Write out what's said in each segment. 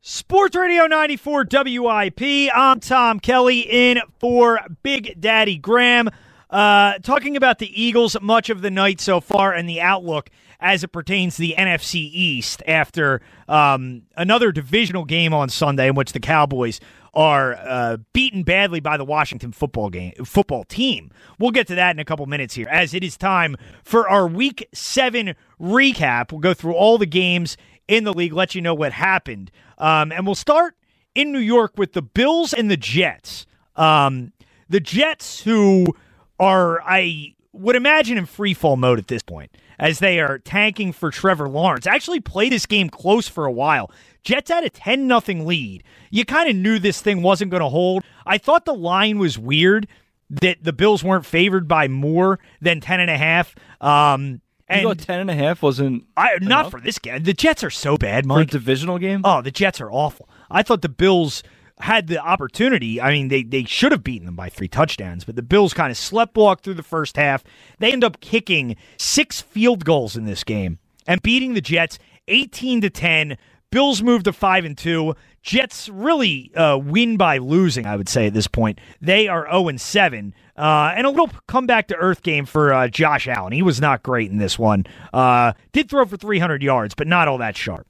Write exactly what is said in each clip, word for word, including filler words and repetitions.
Sports Radio ninety-four W I P. I'm Tom Kelly in for Big Daddy Graham. Uh, talking about the Eagles much of the night so far and the outlook as it pertains to the N F C East after um, another divisional game on Sunday in which the Cowboys are uh, beaten badly by the Washington football game football team. We'll get to that in a couple minutes here as it is time for our Week seven recap. We'll go through all the games in the league, let you know what happened. Um, and we'll start in New York with the Bills and the Jets. Um, the Jets, who are, I would imagine, in free fall mode at this point, as they are tanking for Trevor Lawrence. Actually played this game close for a while. Jets had a ten nothing lead. You kind of knew this thing wasn't going to hold. I thought the line was weird, that the Bills weren't favored by more than ten and a half. Um, And you thought ten and a half wasn't I, not enough? for this game. The Jets are so bad, Mike. For a divisional game? Oh, the Jets are awful. I thought the Bills had the opportunity. I mean, they, they should have beaten them by three touchdowns, but the Bills kind of sleptwalked through the first half. They end up kicking six field goals in this game and beating the Jets eighteen to ten. Bills move to five and two. Jets really uh, win by losing, I would say, at this point. They are oh and seven. Uh, and a little comeback to earth game for uh, Josh Allen. He was not great in this one. Uh, did throw for three hundred yards, but not all that sharp.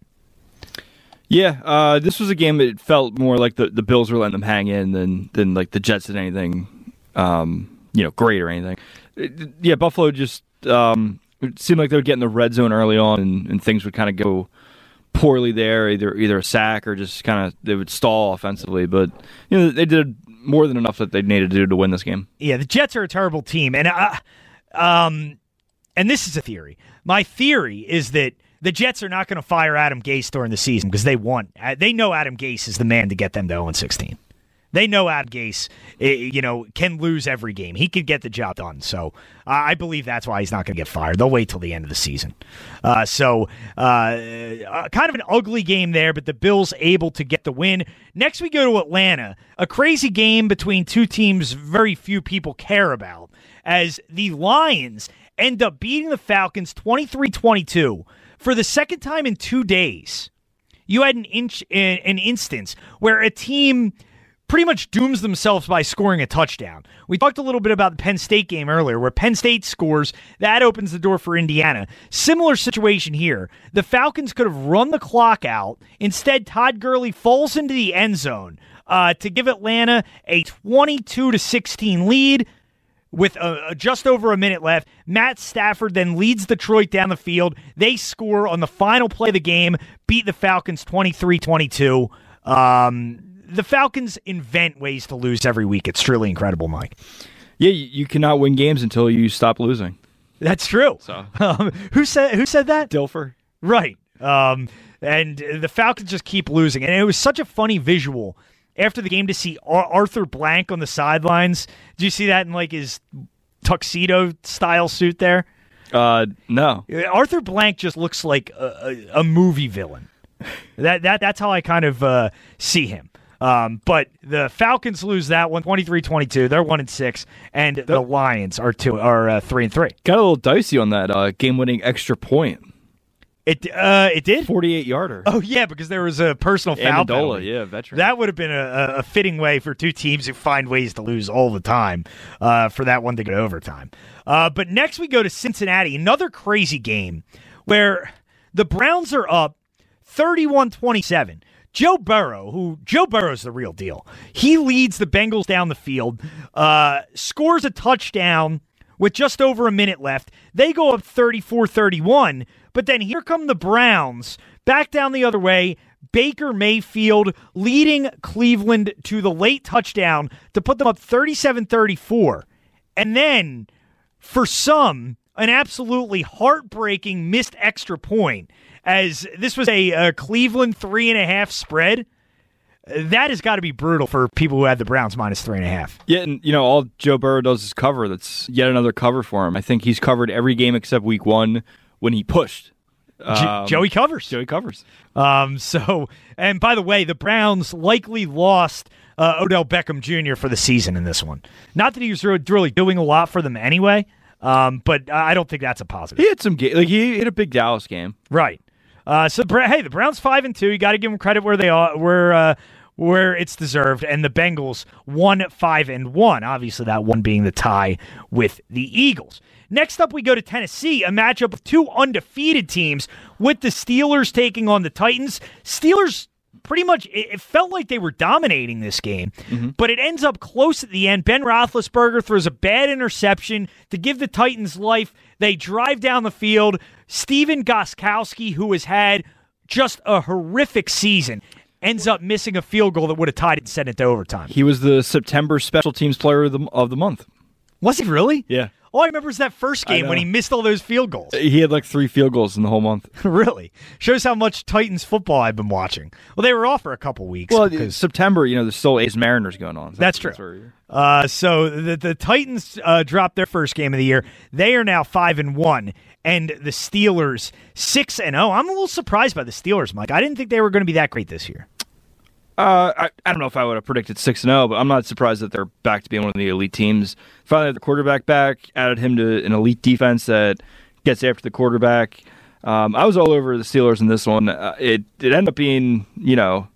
Yeah, uh, this was a game that felt more like the, the Bills were letting them hang in than than like the Jets did anything, um, you know, great or anything. It, yeah, Buffalo just um, it seemed like they would get in the red zone early on, and, and things would kind of go poorly there, either either a sack or just kind of they would stall offensively. But you know, they did more than enough that they needed to do to win this game. Yeah, the Jets are a terrible team, and uh, um, and this is a theory. My theory is that the Jets are not going to fire Adam Gase during the season because they want. They know Adam Gase is the man to get them to oh and sixteen. They know Adam Gase, you know, can lose every game. He could get the job done. So uh, I believe that's why he's not going to get fired. They'll wait till the end of the season. Uh, so uh, uh, kind of an ugly game there, but the Bills able to get the win. Next we go to Atlanta, a crazy game between two teams very few people care about, as the Lions end up beating the Falcons twenty-three twenty-two for the second time in two days. You had an, inch, an instance where a team pretty much dooms themselves by scoring a touchdown. We talked a little bit about the Penn State game earlier, where Penn State scores. That opens the door for Indiana. Similar situation here. The Falcons could have run the clock out. Instead, Todd Gurley falls into the end zone uh, to give Atlanta a twenty-two to sixteen lead with uh, just over a minute left. Matt Stafford then leads Detroit down the field. They score on the final play of the game, beat the Falcons twenty-three twenty-two. Um... The Falcons invent ways to lose every week. It's truly incredible, Mike. Yeah, you, you cannot win games until you stop losing. That's true. So um, who said who said that? Dilfer. Right. Um, and the Falcons just keep losing. And it was such a funny visual after the game to see Arthur Blank on the sidelines. Did you see that in like his tuxedo-style suit there? Uh, no. Arthur Blank just looks like a, a, a movie villain. that that That's how I kind of uh, see him. Um, but the Falcons lose that one, twenty-three twenty-two. They're one and six, and the Lions are two are uh, three and three. Got a little dicey on that uh, game-winning extra point. It uh, it did forty-eight yarder. Oh yeah, because there was a personal foul Amendola, penalty. Yeah, veteran. That would have been a, a fitting way for two teams who find ways to lose all the time uh, for that one to go to overtime. Uh, but next we go to Cincinnati, another crazy game where the Browns are up thirty-one twenty-seven. Joe Burrow, who Joe Burrow's the real deal. He leads the Bengals down the field, uh, scores a touchdown with just over a minute left. They go up thirty-four thirty-one, but then here come the Browns back down the other way. Baker Mayfield leading Cleveland to the late touchdown to put them up thirty-seven thirty-four. And then, for some, an absolutely heartbreaking missed extra point, as this was a, a Cleveland three and a half spread. That has got to be brutal for people who had the Browns minus three and a half. Yeah, and you know, all Joe Burrow does is cover. That's yet another cover for him. I think he's covered every game except week one when he pushed. Um, Joey covers. Joey covers. Um, so, and by the way, the Browns likely lost uh, Odell Beckham Junior for the season in this one. Not that he was really doing a lot for them anyway, um, but I don't think that's a positive. He had some ga- like he had a big Dallas game, right? Uh, so hey, the Browns five and two. You got to give them credit where they are, where uh, where it's deserved. And the Bengals one five and one. Obviously, that one being the tie with the Eagles. Next up, we go to Tennessee, a matchup of two undefeated teams, with the Steelers taking on the Titans. Steelers. Pretty much, it felt like they were dominating this game, mm-hmm. but it ends up close at the end. Ben Roethlisberger throws a bad interception to give the Titans life. They drive down the field. Steven Gostkowski, who has had just a horrific season, ends up missing a field goal that would have tied it and sent it to overtime. He was the September Special Teams Player of the, of the Month. Was he really? Yeah. All I remember is that first game when he missed all those field goals. He had like three field goals in the whole month. Really? Shows how much Titans football I've been watching. Well, they were off for a couple weeks. Well, because September, you know, there's still A's Mariners going on. So that's, that's true. Uh, so the, the Titans uh, dropped their first game of the year. They are now five and one, and the Steelers six and zero. I'm a little surprised by the Steelers, Mike. I didn't think they were going to be that great this year. Uh, I, I don't know if I would have predicted six and zero, but I'm not surprised that they're back to being one of the elite teams. Finally, had the quarterback back, added him to an elite defense that gets after the quarterback. Um, I was all over the Steelers in this one. Uh, it it ended up being, you know,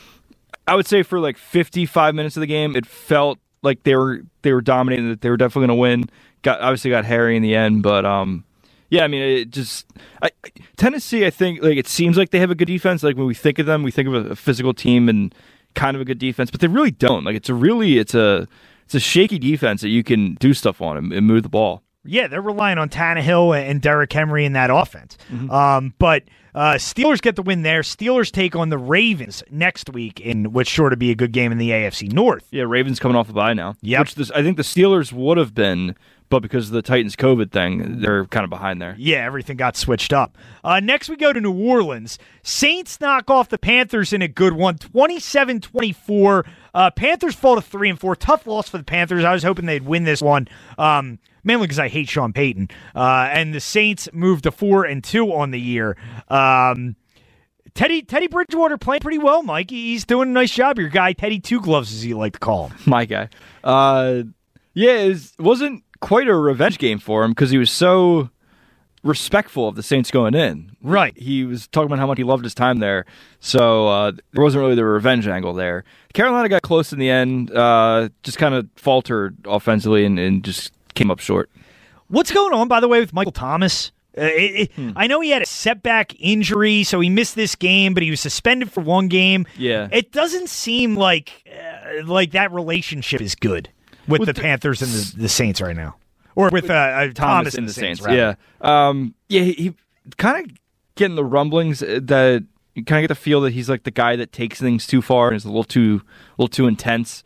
I would say for like fifty-five minutes of the game, it felt like they were they were dominating, that they were definitely going to win. Got obviously got hairy in the end, but um. Yeah, I mean, it just I, Tennessee. I think like it seems like they have a good defense. Like when we think of them, we think of a, a physical team and kind of a good defense, but they really don't. Like it's a really it's a it's a shaky defense that you can do stuff on and, and move the ball. Yeah, they're relying on Tannehill and Derrick Henry in that offense. Mm-hmm. Um, but uh, Steelers get the win there. Steelers take on the Ravens next week, in which sure to be a good game in the A F C North. Yeah, Ravens coming off a bye now. Yeah, which this, I think the Steelers would have been. But because of the Titans COVID thing, they're kind of behind there. Yeah, everything got switched up. Uh, next we go to New Orleans. Saints knock off the Panthers in a good one, twenty-seven twenty-four. Uh, Panthers fall to three and four. Tough loss for the Panthers. I was hoping they'd win this one, um, mainly because I hate Sean Payton. Uh, and the Saints moved to four and two on the year. Um, Teddy Teddy Bridgewater playing pretty well, Mike. He's doing a nice job. Your guy, Teddy Two Gloves, as you like to call him. My guy. Uh, yeah, it was, wasn't quite a revenge game for him because he was so respectful of the Saints going in. Right. He was talking about how much he loved his time there. So uh, there wasn't really the revenge angle there. Carolina got close in the end, uh, just kind of faltered offensively and, and just came up short. What's going on, by the way, with Michael Thomas? Uh, it, it, hmm. I know he had a setback injury, so he missed this game, but he was suspended for one game. Yeah. It doesn't seem like uh, like that relationship is good. With, with the, the Panthers and the, the Saints right now. Or with uh, uh, Thomas, Thomas and the Saints, Saints yeah. Um, yeah, he, he kind of getting the rumblings that you kind of get the feel that he's like the guy that takes things too far and is a little too a little too intense.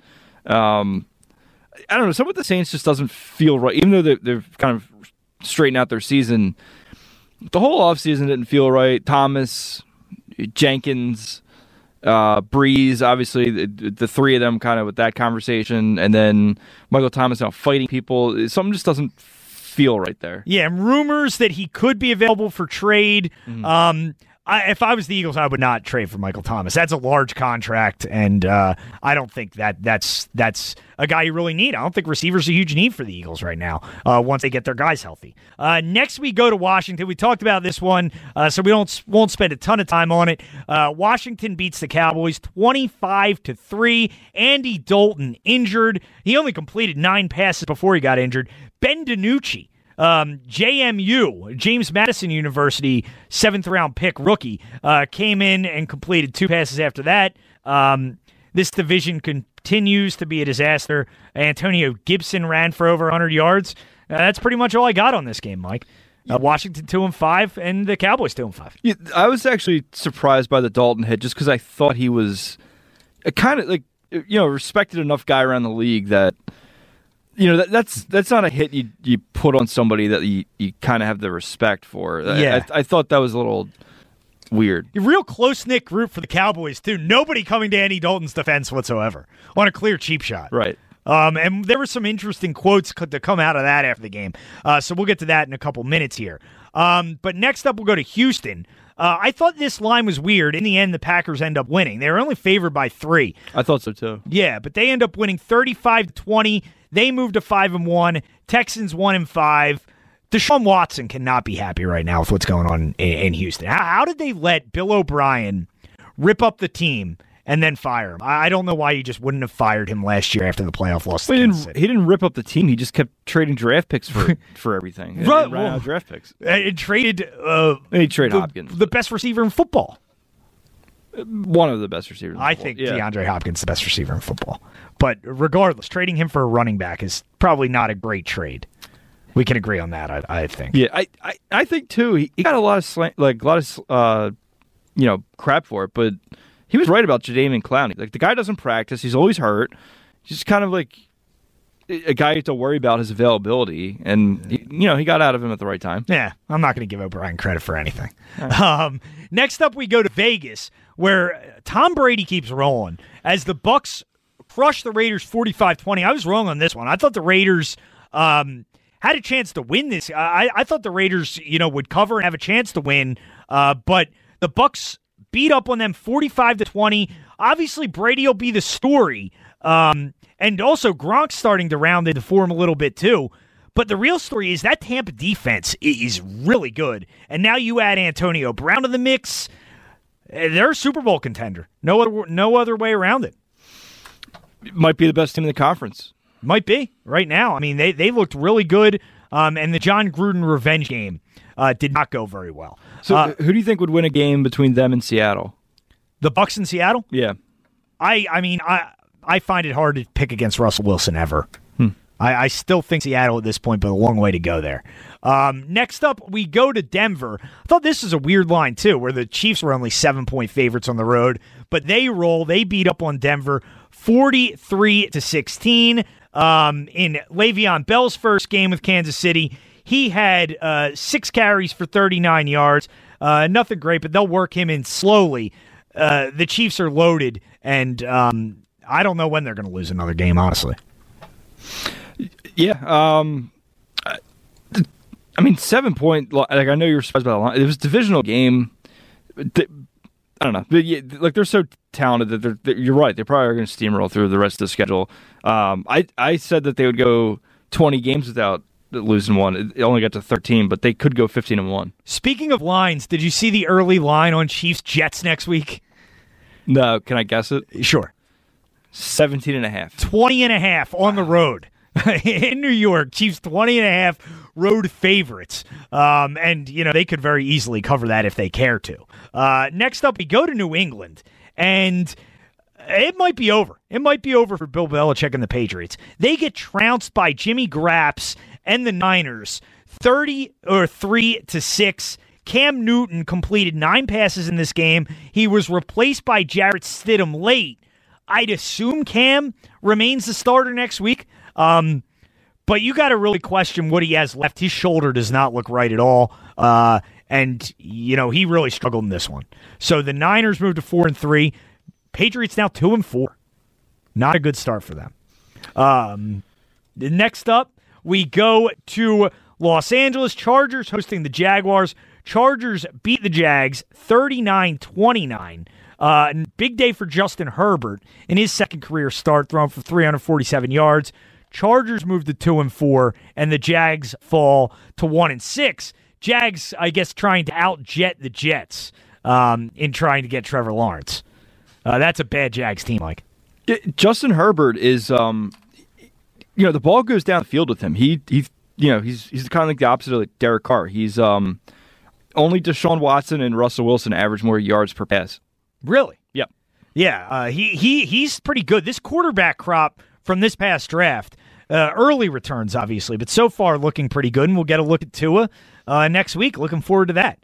Um, I don't know, some of the Saints just doesn't feel right. Even though they're, they're kind of straightened out their season, the whole offseason didn't feel right. Thomas, Jenkins... Uh, Breeze, obviously, the, the three of them kind of with that conversation, and then Michael Thomas now fighting people. Something just doesn't feel right there. Yeah, and rumors that he could be available for trade. Mm-hmm. Um, I, if I was the Eagles, I would not trade for Michael Thomas. That's a large contract, and uh, I don't think that that's that's a guy you really need. I don't think receivers are a huge need for the Eagles right now uh, once they get their guys healthy. Uh, next, we go to Washington. We talked about this one, uh, so we don't won't spend a ton of time on it. Uh, Washington beats the Cowboys twenty-five to three. Andy Dalton injured. He only completed nine passes before he got injured. Ben DiNucci. Um, J M U, James Madison University, seventh round pick rookie, uh, came in and completed two passes after that. Um, this division continues to be a disaster. Antonio Gibson ran for over one hundred yards. Uh, that's pretty much all I got on this game, Mike. Uh, Washington two and five, and the Cowboys two and five. Yeah, I was actually surprised by the Dalton hit just because I thought he was a kind of like you know respected enough guy around the league that. You know, that, that's that's not a hit you you put on somebody that you, you kind of have the respect for. Yeah. I, I thought that was a little weird. A real close-knit group for the Cowboys, too. Nobody coming to Andy Dalton's defense whatsoever on a clear cheap shot. Right. Um, and there were some interesting quotes to come out of that after the game. Uh, so we'll get to that in a couple minutes here. Um, but next up, we'll go to Houston. Uh, I thought this line was weird. In the end, the Packers end up winning. They were only favored by three. I thought so, too. Yeah, but they end up winning thirty-five to twenty. They move to five and one. Texans one and five. Deshaun Watson cannot be happy right now with what's going on in, in Houston. How, how did they let Bill O'Brien rip up the team and then fire him? I, I don't know why you just wouldn't have fired him last year after the playoff loss. Well, he, didn't, he didn't rip up the team. He just kept trading draft picks for, for everything. He right, ran well, out of draft picks. And traded uh, he traded the, Hopkins. the best receiver in football. One of the best receivers in I football. think yeah. DeAndre Hopkins is the best receiver in football. But regardless, trading him for a running back is probably not a great trade. We can agree on that, I, I think. Yeah, I, I, I think too. He, he got a lot of slant, like a lot of uh, you know, crap for it, but he was right about Jadeveon Clowney. Like the guy doesn't practice; he's always hurt. He's just kind of like a guy you have to worry about his availability, and he, you know he got out of him at the right time. Yeah, I'm not going to give O'Brien credit for anything. Right. Um, next up, we go to Vegas, where Tom Brady keeps rolling as the Bucs crush the Raiders forty-five twenty. I was wrong on this one. I thought the Raiders um, had a chance to win this. I, I thought the Raiders, you know, would cover and have a chance to win, uh, but the Bucs beat up on them forty-five to twenty. Obviously, Brady will be the story, um, and also Gronk's starting to round into form a little bit too. But the real story is that Tampa defense is really good, and now you add Antonio Brown to the mix. They're a Super Bowl contender. No other, no other way around it. Might be the best team in the conference. Might be right now. I mean, they they looked really good, um, and the John Gruden revenge game uh, did not go very well. So, uh, who do you think would win a game between them and Seattle? The Bucs in Seattle? Yeah, I I mean, I I find it hard to pick against Russell Wilson ever. Hmm. I, I still think Seattle at this point, but a long way to go there. Um, next up, we go to Denver. I thought this was a weird line too, where the Chiefs were only seven point favorites on the road, but they roll. They beat up on Denver forty-three to sixteen. Um, in Le'Veon Bell's first game with Kansas City, he had uh, six carries for thirty-nine yards. Uh, nothing great, but they'll work him in slowly. Uh, the Chiefs are loaded, and um, I don't know when they're going to lose another game, honestly. Yeah. Um, I, I mean, seven point, like I know you're surprised by the line. It was a divisional game. I don't know. But yeah, like they're so talented that they're, they're, you're right. They probably are going to steamroll through the rest of the schedule. Um, I I said that they would go twenty games without losing one. It only got to thirteen, but they could go fifteen and one. Speaking of lines, did you see the early line on Chiefs Jets next week? No, can I guess it? Sure. seventeen and a half. twenty and a half on the road. In New York, Chiefs twenty and a half road favorites. Um, and, you know, they could very easily cover that if they care to. Uh, next up, we go to New England, and it might be over. It might be over for Bill Belichick and the Patriots. They get trounced by Jimmy Graps and the Niners, thirty or three to six. Cam Newton completed nine passes in this game. He was replaced by Jarrett Stidham late. I'd assume Cam remains the starter next week. Um, but you got to really question what he has left. His shoulder does not look right at all. Uh, and, you know, he really struggled in this one. So the Niners moved to four and three. Patriots now two and four. Not a good start for them. Um, next up, we go to Los Angeles Chargers hosting the Jaguars. Chargers beat the Jags thirty-nine twenty-nine. Uh, big day for Justin Herbert in his second career start, throwing for three hundred forty-seven yards. Chargers move to two and four, and the Jags fall to one and six. Jags, I guess, trying to outjet the Jets um, in trying to get Trevor Lawrence. Uh, that's a bad Jags team, Mike. It, Justin Herbert is, um, you know, the ball goes down the field with him. He, he, you know, he's he's kind of like the opposite of like Derek Carr. He's um, only Deshaun Watson and Russell Wilson average more yards per pass. Really? Yep. Yeah, uh, he he he's pretty good. This quarterback crop from this past draft, uh, early returns obviously, but so far looking pretty good. And we'll get a look at Tua uh, next week. Looking forward to that.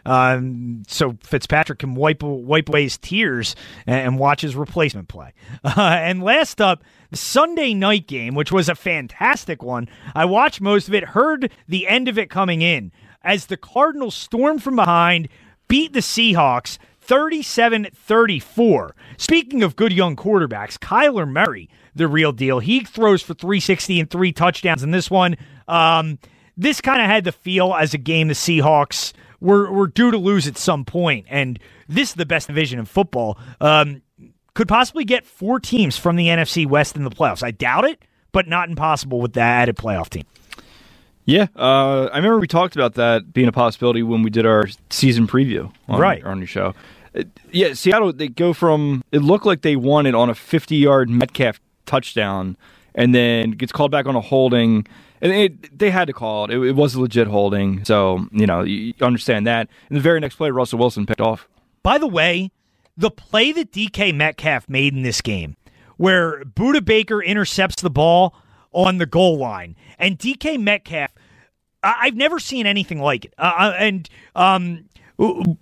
Um, so Fitzpatrick can wipe wipe away his tears and, and watch his replacement play. Uh, and last up, the Sunday night game, which was a fantastic one. I watched most of it, heard the end of it coming in as the Cardinals stormed from behind, beat the Seahawks thirty-seven thirty-four. Speaking of good young quarterbacks, Kyler Murray, the real deal. He throws for three sixty and three touchdowns in this one. Um, this kind of had the feel as a game the Seahawks were, were due to lose at some point, and this is the best division in football. Um, could possibly get four teams from the N F C West in the playoffs. I doubt it, but not impossible with that added playoff team. Yeah, uh, I remember we talked about that being a possibility when we did our season preview on, right. on your show. It, yeah, Seattle, they go from, it looked like they won it on a fifty-yard Metcalf touchdown, and then gets called back on a holding, and it, they had to call it. it. It was a legit holding, so, you know, you understand that. And the very next play, Russell Wilson picked off. By the way, the play that D K Metcalf made in this game, where Budda Baker intercepts the ball on the goal line, and D K Metcalf, I- I've never seen anything like it. Uh, and um, we'll,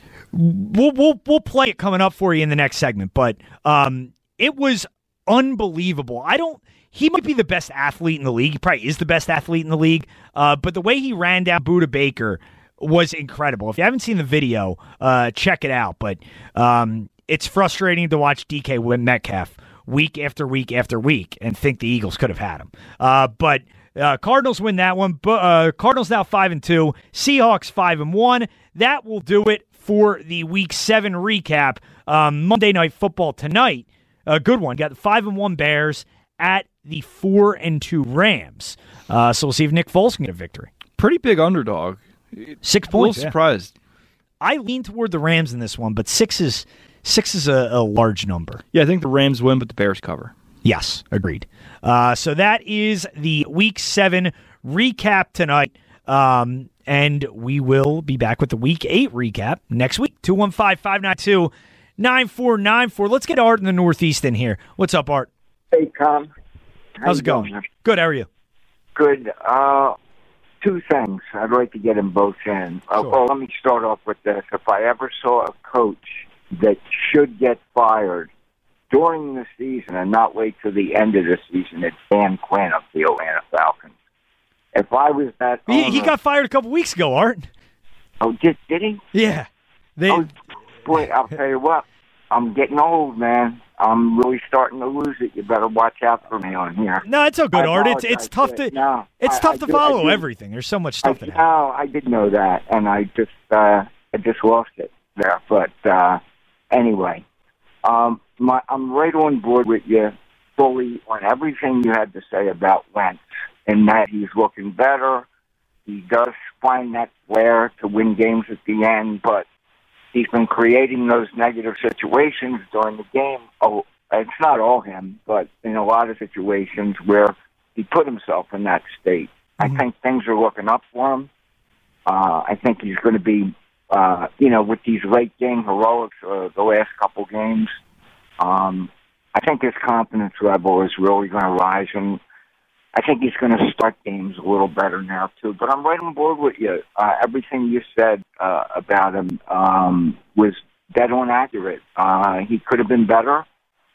we'll we'll play it coming up for you in the next segment, but um, it was unbelievable. I don't. He might be the best athlete in the league. He probably is the best athlete in the league. Uh, but the way he ran down Budda Baker was incredible. If you haven't seen the video, uh, check it out. But um, it's frustrating to watch D K Metcalf week after week after week and think the Eagles could have had him. Uh, but uh, Cardinals win that one. But, uh, Cardinals now five and two. Seahawks five and one. That will do it for the Week Seven recap. Um, Monday Night Football tonight. A good one. Got the five and one Bears at the four and two Rams. Uh, so we'll see if Nick Foles can get a victory. Pretty big underdog. Six points. A little surprised. Yeah. I lean toward the Rams in this one, but six is six is a, a large number. Yeah, I think the Rams win, but the Bears cover. Yes, agreed. Uh, so that is the Week Seven recap tonight, um, and we will be back with the Week Eight recap next week. two one five, five nine two, nine four nine four. Let's get Art in the Northeast in here. What's up, Art? Hey, Tom. How How's it going? doing? Good. How are you? Good. Uh, two things. I'd like to get them both in. Uh, Sure. Well, let me start off with this. If I ever saw a coach that should get fired during the season and not wait till the end of the season, it's Dan Quinn of the Atlanta Falcons. If I was that He, owner, he got fired a couple weeks ago, Art. oh, did, did he? Yeah. They, Oh, boy, I'll tell you what. I'm getting old, man. I'm really starting to lose it. You better watch out for me on here. no, it's all good, I Art. It's it's apologize. tough to No, it's I- tough I to do- I follow do. everything. There's so much I, stuff that happens. no, I did know that, and I just uh, I just lost it there. But uh, anyway, um, my, I'm right on board with you fully on everything you had to say about Wentz, and that he's looking better. He does find that flair to win games at the end, but he's been creating those negative situations during the game. Oh, it's not all him, but in a lot of situations where he put himself in that state. Mm-hmm. I think things are looking up for him. Uh, I think he's going to be, uh, you know, with these late game heroics uh, the last couple games, um, I think his confidence level is really going to rise, and I think he's going to start games a little better now, too. But I'm right on board with you. Uh, everything you said uh, about him um, was dead on accurate. Uh, he could have been better,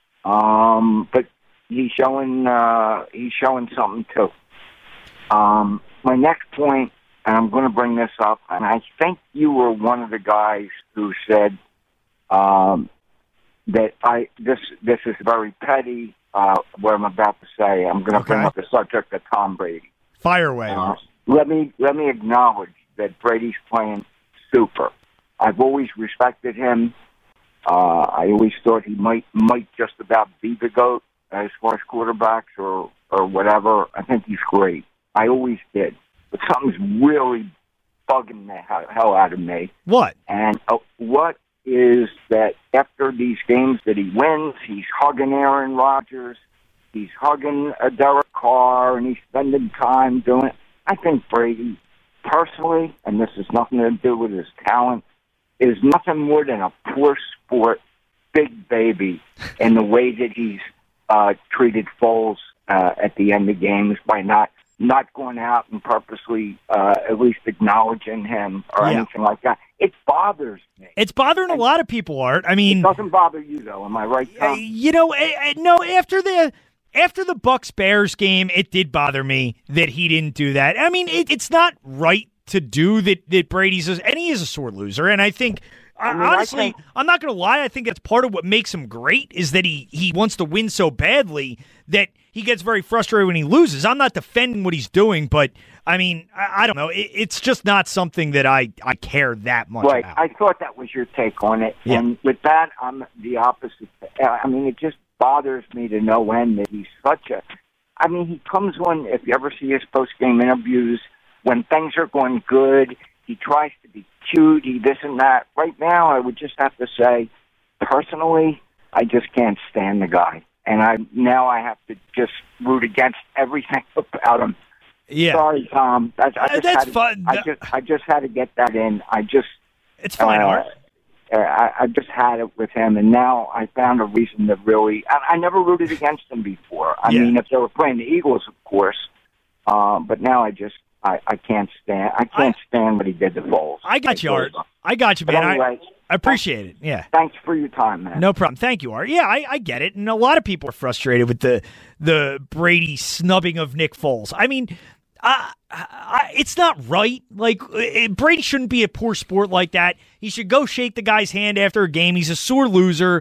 um, but he's showing uh, he's showing something, too. Um, my next point, and I'm going to bring this up, and I think you were one of the guys who said um, that I this this is very petty. Uh, what I'm about to say, I'm going to Okay. bring up the subject of Tom Brady. Fire away. Uh, Art. let me let me acknowledge that Brady's playing super. I've always respected him. Uh, I always thought he might might just about be the GOAT as far as quarterbacks or or whatever. I think he's great. I always did, but something's really bugging the hell hell out of me. What? And uh, what is that after these games that he wins, he's hugging Aaron Rodgers, he's hugging a Derek Carr, and he's spending time doing it. I think Brady, personally, and this has nothing to do with his talent, is nothing more than a poor sport, big baby in the way that he's uh, treated Foles uh, at the end of games by not not going out and purposely uh, at least acknowledging him or Yeah. anything like that. It bothers me. It's bothering a lot of people, Art. I mean, It doesn't bother you, though. Am I right, Uh, Tom? you know, I, I, no. After the after the Bucks Bears game, it did bother me that he didn't do that. I mean, it, it's not right to do that. That Brady's a, and he is a sore loser, and I think. I mean, Honestly, I think- I'm not going to lie. I think that's part of what makes him great is that he, he wants to win so badly that he gets very frustrated when he loses. I'm not defending what he's doing, but, I mean, I, I don't know. It, it's just not something that I, I care that much Right. about. I thought that was your take on it. Yeah. And with that, I'm the opposite. I mean, it just bothers me to no end that he's such a... I mean, he comes on, if you ever see his post-game interviews, when things are going good, he tries to be cute, he this and that. Right now, I would just have to say, personally, I just can't stand the guy. And I now I have to just root against everything about him. Yeah. Sorry, Tom. I, I just That's had to, fun. I just, I just had to get that in. I just... It's fine, uh, Art. I, I just had it with him, and now I found a reason to really... I, I never rooted against him before. I Yeah. mean, if they were playing the Eagles, of course. Um, but now I just... I, I can't stand... I can't I, stand what he did to Foles. I got you, Art. I got you, man. Anyway, I, I appreciate it. Yeah. Thanks for your time, man. No problem. Thank you, Art. Yeah, I, I get it. And a lot of people are frustrated with the the Brady snubbing of Nick Foles. I mean... I, I, it's not right. Like, it, Brady shouldn't be a poor sport like that. He should go shake the guy's hand after a game. He's a sore loser.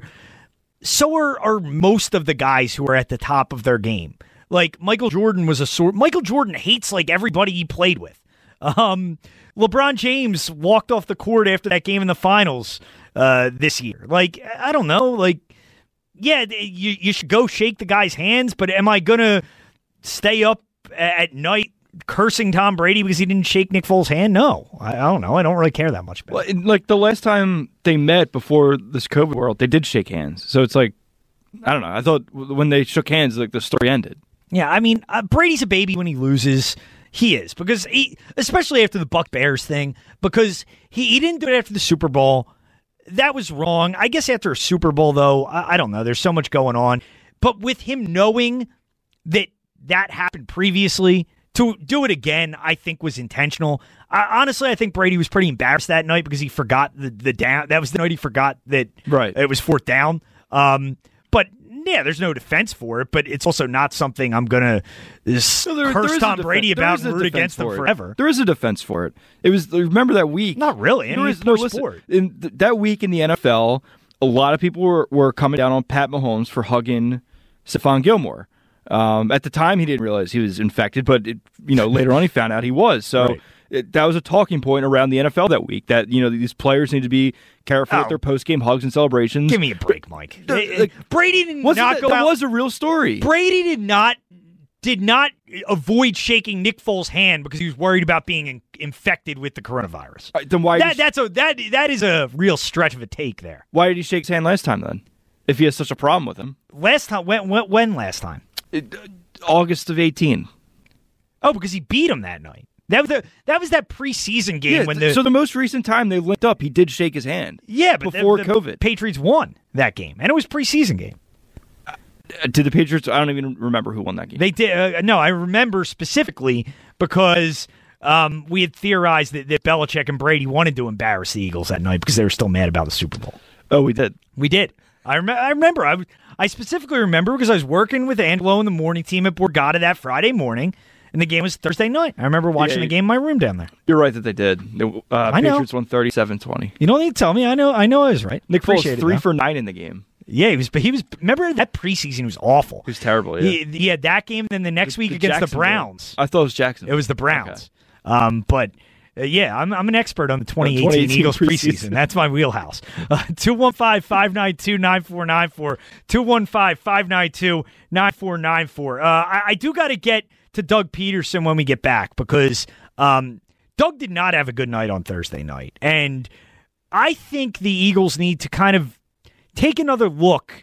So are, are most of the guys who are at the top of their game. Like, Michael Jordan was a sore... Michael Jordan hates, like, everybody he played with. Um, LeBron James walked off the court after that game in the finals uh, this year. Like, I don't know. Like, yeah, you, you should go shake the guy's hands, but am I going to stay up at night cursing Tom Brady because he didn't shake Nick Foles' hand? No. I, I don't know. I don't really care that much about well, it. Like, the last time they met before this COVID world, they did shake hands. So it's like, I don't know. I thought when they shook hands, like, the story ended. Yeah, I mean, uh, Brady's a baby when he loses. He is. Because he, especially after the Buck Bears thing, because he, he didn't do it after the Super Bowl. That was wrong. I guess after a Super Bowl, though, I, I don't know. There's so much going on. But with him knowing that that happened previously, to do it again, I think, was intentional. I, honestly, I think Brady was pretty embarrassed that night because he forgot the, the down. That was the night he forgot that right. it was fourth down. Um, but, yeah, there's no defense for it, but it's also not something I'm going to so there, curse there Tom def- Brady about and root against him for forever. There is a defense for it. It was, remember that week? Not really. There is no listen, sport. In th- that week in the N F L, a lot of people were, were coming down on Pat Mahomes for hugging Stephon Gilmore. Um, at the time, he didn't realize he was infected, but it, you know, later on he found out he was. So right. it, that was a talking point around the N F L that week. That you know these players need to be careful oh. with their post-game hugs and celebrations. Give me a break, Mike. Like, Brady did not that, go that out. was a real story. Brady did not did not avoid shaking Nick Foles' hand because he was worried about being in, infected with the coronavirus. Right, then why? That, that's a that that is a real stretch of a take there. Why did he shake his hand last time then? If he has such a problem with him, last time when when, when last time? It, uh, August of eighteen. Oh, because he beat him that night. That was the that was that preseason game yeah, when the so the most recent time they linked up, he did shake his hand. Yeah, but before the, the COVID, Patriots won that game, and it was preseason game. Uh, did the Patriots? I don't even remember who won that game. They did. Uh, no, I remember specifically because um, we had theorized that, that Belichick and Brady wanted to embarrass the Eagles that night because they were still mad about the Super Bowl. Oh, we did. We did. I, rem- I remember. I, I specifically remember because I was working with Angelo and the morning team at Borgata that Friday morning, and the game was Thursday night. I remember watching yeah, the game in my room down there. You're right that they did. Uh, I know. Patriots won thirty-seven twenty. You don't need to tell me. I know. I know I was right. Nick Appreciate Foles three it, for nine in the game. Yeah, he was. He was. Remember that preseason was awful. He was terrible. Yeah, he, he had that game. Then the next the, week the against the Browns. I thought it was Jackson. It was the Browns. Okay. Um, but. Uh, yeah, I'm I'm an expert on the twenty eighteen, twenty eighteen Eagles preseason. preseason. That's my wheelhouse. two one five, five nine two, nine four nine four. two one five, five nine two, nine four nine four. Uh, I, I do got to get to Doug Peterson when we get back because um, Doug did not have a good night on Thursday night. And I think the Eagles need to kind of take another look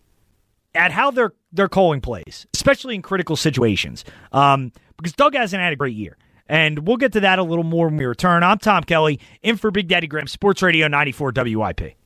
at how they're, they're calling plays, especially in critical situations, um, because Doug hasn't had a great year. And we'll get to that a little more when we return. I'm Tom Kelly, in for Big Daddy Graham, Sports Radio ninety-four W I P.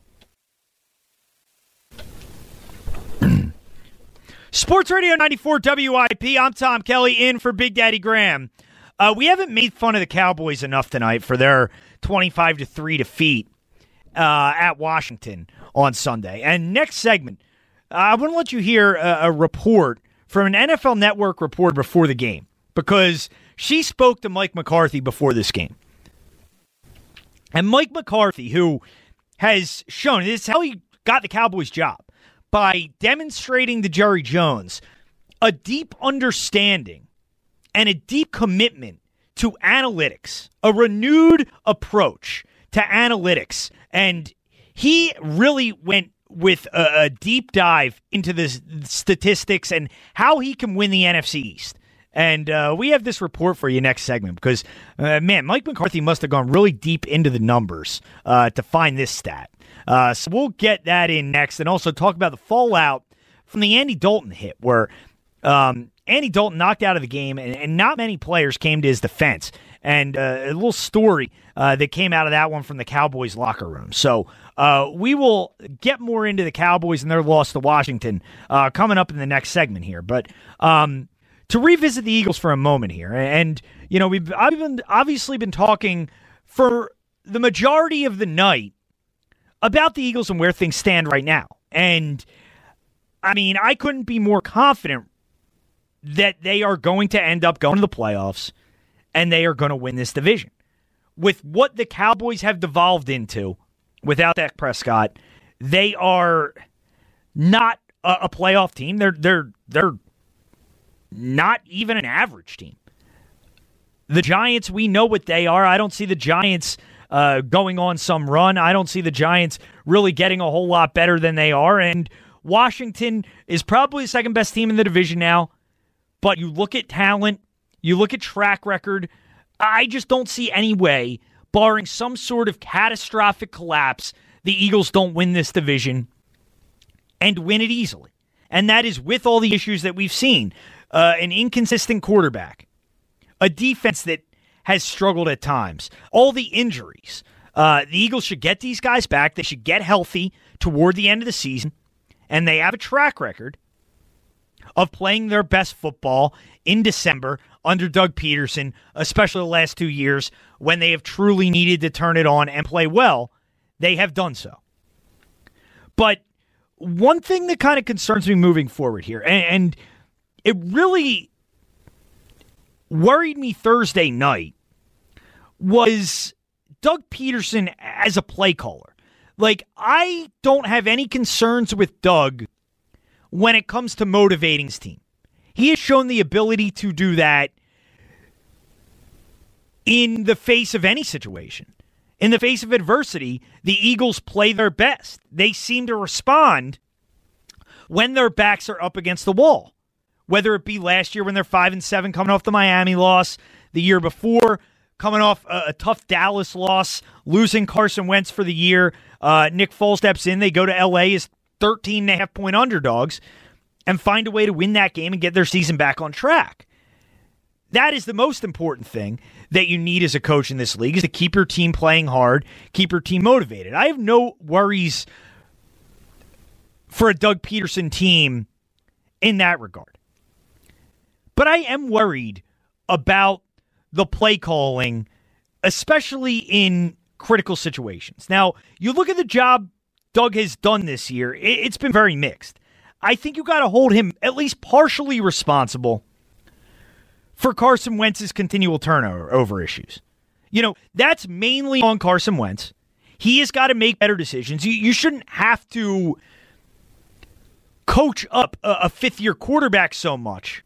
Sports Radio ninety-four W I P. I'm Tom Kelly, in for Big Daddy Graham. Uh, we haven't made fun of the Cowboys enough tonight for their twenty-five to three defeat uh, at Washington on Sunday. And next segment, uh, I want to let you hear a, a report from an N F L Network reporter before the game because she spoke to Mike McCarthy before this game. And Mike McCarthy, who has shown, this is how he got the Cowboys' job, by demonstrating to Jerry Jones a deep understanding and a deep commitment to analytics, a renewed approach to analytics. And he really went with a, a deep dive into the statistics and how he can win the N F C East. And uh, we have this report for you next segment because, uh, man, Mike McCarthy must have gone really deep into the numbers uh, to find this stat. Uh, so we'll get that in next and also talk about the fallout from the Andy Dalton hit where um, Andy Dalton knocked out of the game and, and not many players came to his defense. And uh, a little story uh, that came out of that one from the Cowboys locker room. So uh, we will get more into the Cowboys and their loss to Washington uh, coming up in the next segment here. But um, to revisit the Eagles for a moment here, and you know we've I've been obviously been talking for the majority of the night about the Eagles and where things stand right now. And I mean, I couldn't be more confident that they are going to end up going to the playoffs and they are going to win this division. With what the Cowboys have devolved into without Dak Prescott, they are not a, a playoff team. They're they're they're not even an average team. The Giants, we know what they are. I don't see the Giants uh, going on some run. I don't see the Giants really getting a whole lot better than they are. And Washington is probably the second best team in the division now. But you look at talent, you look at track record, I just don't see any way, barring some sort of catastrophic collapse, the Eagles don't win this division and win it easily. And that is with all the issues that we've seen. Uh, an inconsistent quarterback, a defense that has struggled at times, all the injuries. Uh, the Eagles should get these guys back. They should get healthy toward the end of the season. And they have a track record of playing their best football in December under Doug Peterson, especially the last two years when they have truly needed to turn it on and play well. They have done so. But one thing that kind of concerns me moving forward here, and, and it really worried me Thursday night, was Doug Peterson as a play caller. Like, I don't have any concerns with Doug when it comes to motivating his team. He has shown the ability to do that in the face of any situation. In the face of adversity, the Eagles play their best. They seem to respond when their backs are up against the wall. Whether it be last year when they're five and seven coming off the Miami loss, the year before coming off a, a tough Dallas loss, losing Carson Wentz for the year. Uh, Nick Foles steps in. They go to L A as thirteen and a half point underdogs and find a way to win that game and get their season back on track. That is the most important thing that you need as a coach in this league, is to keep your team playing hard, keep your team motivated. I have no worries for a Doug Peterson team in that regard. But I am worried about the play calling, especially in critical situations. Now, you look at the job Doug has done this year, it's been very mixed. I think you got to hold him at least partially responsible for Carson Wentz's continual turnover issues. You know, that's mainly on Carson Wentz. He has got to make better decisions. You, you shouldn't have to coach up a, a fifth-year quarterback so much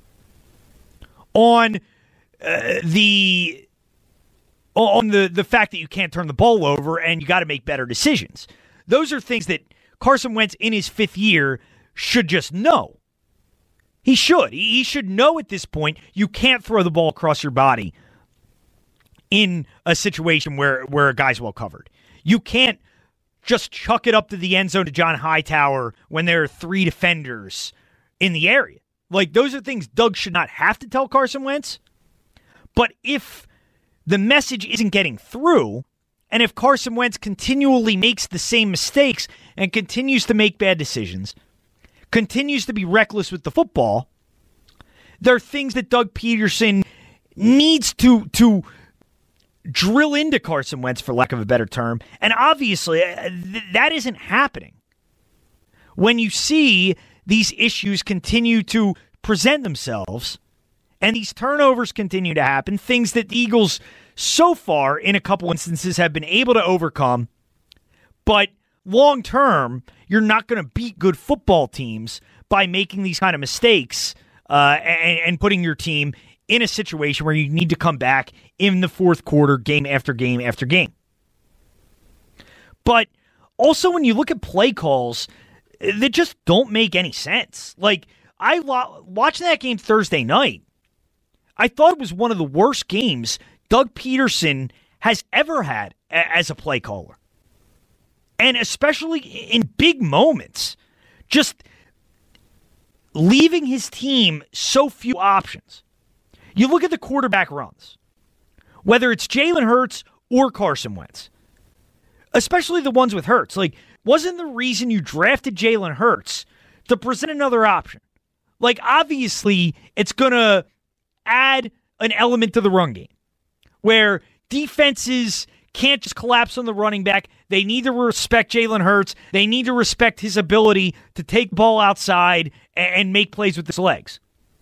on uh, the on the, the fact that you can't turn the ball over and you got to make better decisions. Those are things that Carson Wentz in his fifth year should just know. He should. He should know at this point you can't throw the ball across your body in a situation where, where a guy's well covered. You can't just chuck it up to the end zone to John Hightower when there are three defenders in the area. Like, those are things Doug should not have to tell Carson Wentz. But if the message isn't getting through, and if Carson Wentz continually makes the same mistakes and continues to make bad decisions, continues to be reckless with the football, there are things that Doug Peterson needs to to drill into Carson Wentz, for lack of a better term. And obviously, th- that isn't happening. When you see these issues continue to present themselves and these turnovers continue to happen, things that the Eagles so far in a couple instances have been able to overcome, but long term, you're not going to beat good football teams by making these kind of mistakes uh, and, and putting your team in a situation where you need to come back in the fourth quarter, game after game after game. But also, when you look at play calls that just don't make any sense. Like, I lo- watching that game Thursday night, I thought it was one of the worst games Doug Peterson has ever had a- as a play caller. And especially in big moments, just leaving his team so few options. You look at the quarterback runs, whether it's Jalen Hurts or Carson Wentz, especially the ones with Hurts. Like, wasn't the reason you drafted Jalen Hurts to present another option? Like, obviously, it's going to add an element to the run game where defenses can't just collapse on the running back. They need to respect Jalen Hurts. They need to respect his ability to take the ball outside and make plays with his legs.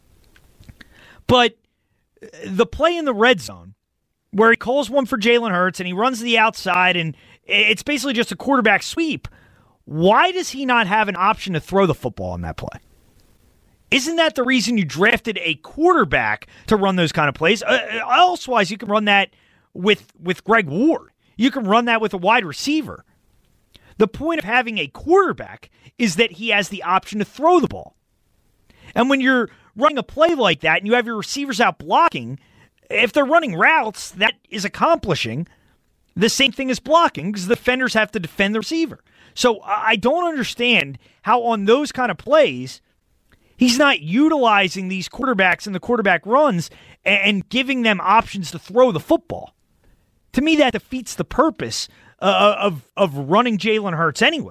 But the play in the red zone, where he calls one for Jalen Hurts and he runs to the outside and it's basically just a quarterback sweep, why does he not have an option to throw the football on that play? Isn't that the reason you drafted a quarterback to run those kind of plays? Uh, elsewise, you can run that with, with Greg Ward. You can run that with a wide receiver. The point of having a quarterback is that he has the option to throw the ball. And when you're running a play like that and you have your receivers out blocking, if they're running routes, that is accomplishing the same thing as blocking because the defenders have to defend the receiver. So I don't understand how on those kind of plays he's not utilizing these quarterbacks and the quarterback runs and giving them options to throw the football. To me, that defeats the purpose uh, of, of running Jalen Hurts anyway.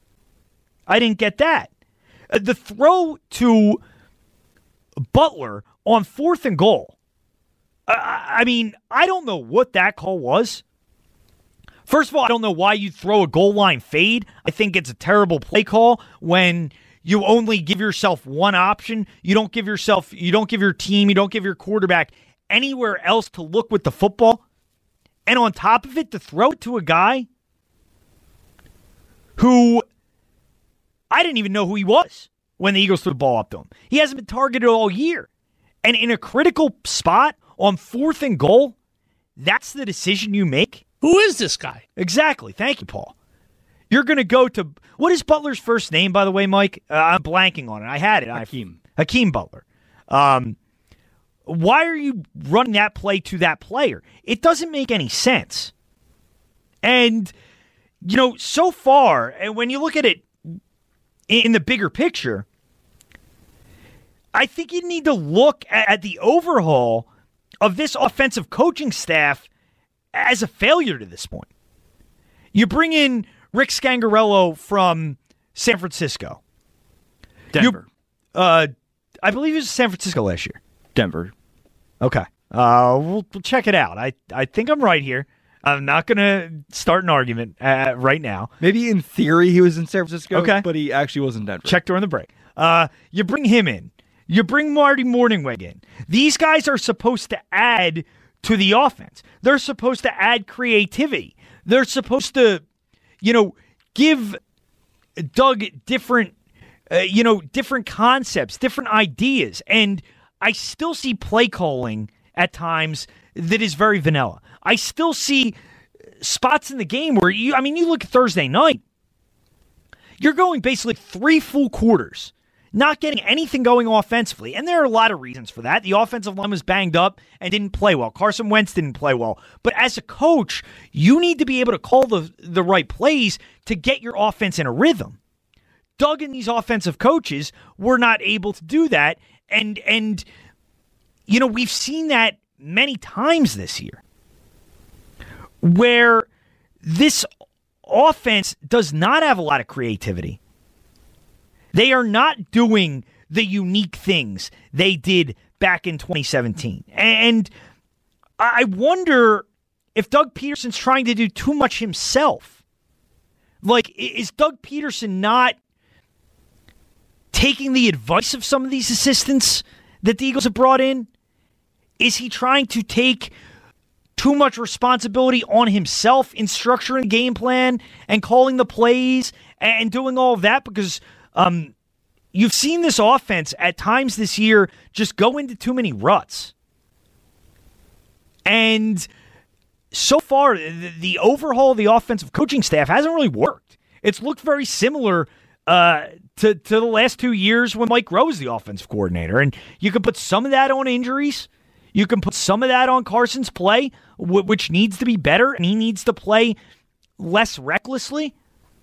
I didn't get that. Uh, the throw to Butler on fourth and goal. Uh, I mean, I don't know what that call was. First of all, I don't know why you throw a goal line fade. I think it's a terrible play call when you only give yourself one option. You don't give yourself, you don't give your team, you don't give your quarterback anywhere else to look with the football. And on top of it, to throw it to a guy who I didn't even know who he was when the Eagles threw the ball up to him. He hasn't been targeted all year. And in a critical spot on fourth and goal, that's the decision you make? Who is this guy? Exactly. Thank you, Paul. You're going to go to... What is Butler's first name, by the way, Mike? Uh, I'm blanking on it. I had it. Hakeem. I, Hakeem Butler. Um, why are you running that play to that player? It doesn't make any sense. And, you know, so far, and when you look at it in the bigger picture, I think you need to look at the overhaul of this offensive coaching staff as a failure to this point. You bring in Rick Scangarello from San Francisco. Denver. You, uh, I believe he was in San Francisco last year. Denver. Okay. Uh, we'll, we'll check it out. I, I think I'm right here. I'm not going to start an argument uh, right now. Maybe in theory he was in San Francisco, okay, but he actually was in Denver. Check during the break. Uh, you bring him in. You bring Marty Mornhinweg in. These guys are supposed to add to the offense. They're supposed to add creativity. They're supposed to, you know, give Doug different, uh, you know, different concepts, different ideas. And I still see play calling at times that is very vanilla. I still see spots in the game where you, I mean, you look at Thursday night, you're going basically three full quarters, not getting anything going offensively. And there are a lot of reasons for that. The offensive line was banged up and didn't play well. Carson Wentz didn't play well. But as a coach, you need to be able to call the, the right plays to get your offense in a rhythm. Doug and these offensive coaches were not able to do that. And, and you know, we've seen that many times this year where this offense does not have a lot of creativity. They are not doing the unique things they did back in twenty seventeen. And I wonder if Doug Peterson's trying to do too much himself. Like, is Doug Peterson not taking the advice of some of these assistants that the Eagles have brought in? Is he trying to take too much responsibility on himself in structuring the game plan and calling the plays and doing all of that? Because um, you've seen this offense at times this year just go into too many ruts. And so far, the, the overhaul of the offensive coaching staff hasn't really worked. It's looked very similar uh, to, to the last two years when Mike Rowe was the offensive coordinator. And you can put some of that on injuries. You can put some of that on Carson's play, which needs to be better, and he needs to play less recklessly.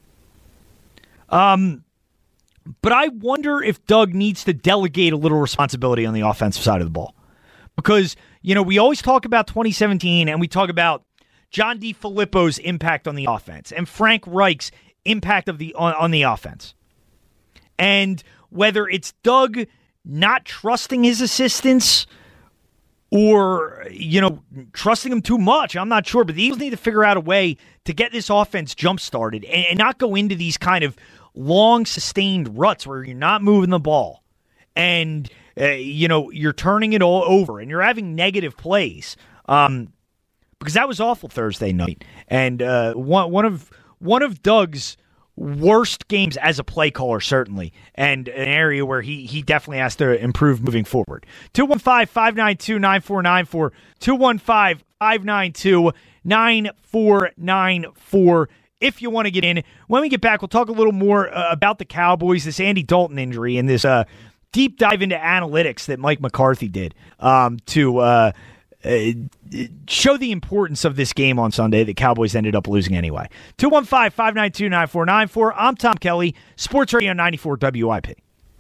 Um, but I wonder if Doug needs to delegate a little responsibility on the offensive side of the ball. Because, you know, we always talk about twenty seventeen, and we talk about John DeFilippo's impact on the offense and Frank Reich's impact of the on, on the offense. And whether it's Doug not trusting his assistants or, you know, trusting them too much, I'm not sure. But the Eagles need to figure out a way to get this offense jump-started and, and not go into these kind of long, sustained ruts where you're not moving the ball. And, uh, you know, you're turning it all over and you're having negative plays. Um, because that was awful Thursday night. And uh, one, one of one of Doug's worst games as a play caller, certainly, and an area where he he definitely has to improve moving forward. two one five, five nine two, nine four nine four, two one five, five nine two, nine four nine four if you want to get in. When we get back, we'll talk a little more uh, about the Cowboys, this Andy Dalton injury, and this uh, deep dive into analytics that Mike McCarthy did um, to uh, uh, show the importance of this game on Sunday. The Cowboys ended up losing anyway. two one five, five nine two, nine four nine four. I'm Tom Kelly, Sports Radio ninety-four W I P.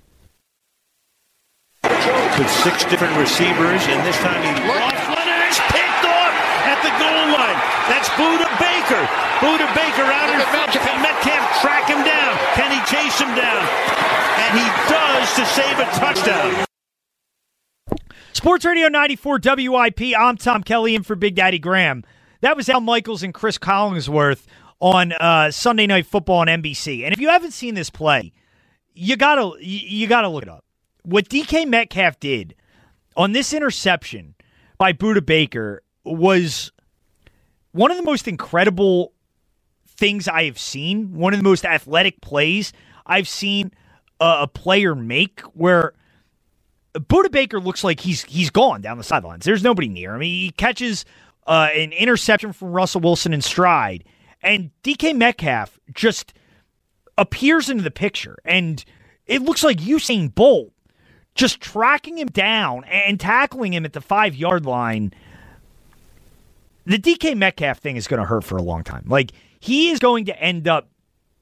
With six different receivers, and this time he lost one, and it's picked off at the goal line. That's Buda Baker. Buda Baker out in front. Can Metcalf track him down? Can he chase him down? And he does to save a touchdown. Sports Radio ninety-four W I P. I'm Tom Kelly in for Big Daddy Graham. That was Al Michaels and Chris Collinsworth on uh, Sunday Night Football on N B C. And if you haven't seen this play, you gotta you gotta look it up. What D K Metcalf did on this interception by Buda Baker was one of the most incredible things I have seen. One of the most athletic plays I've seen uh, a player make, where Buda Baker looks like he's he's gone down the sidelines. There's nobody near him. He catches uh, an interception from Russell Wilson in stride, and D K Metcalf just appears into the picture, and it looks like Usain Bolt just tracking him down and tackling him at the five-yard line. The D K Metcalf thing is going to hurt for a long time. Like, he is going to end up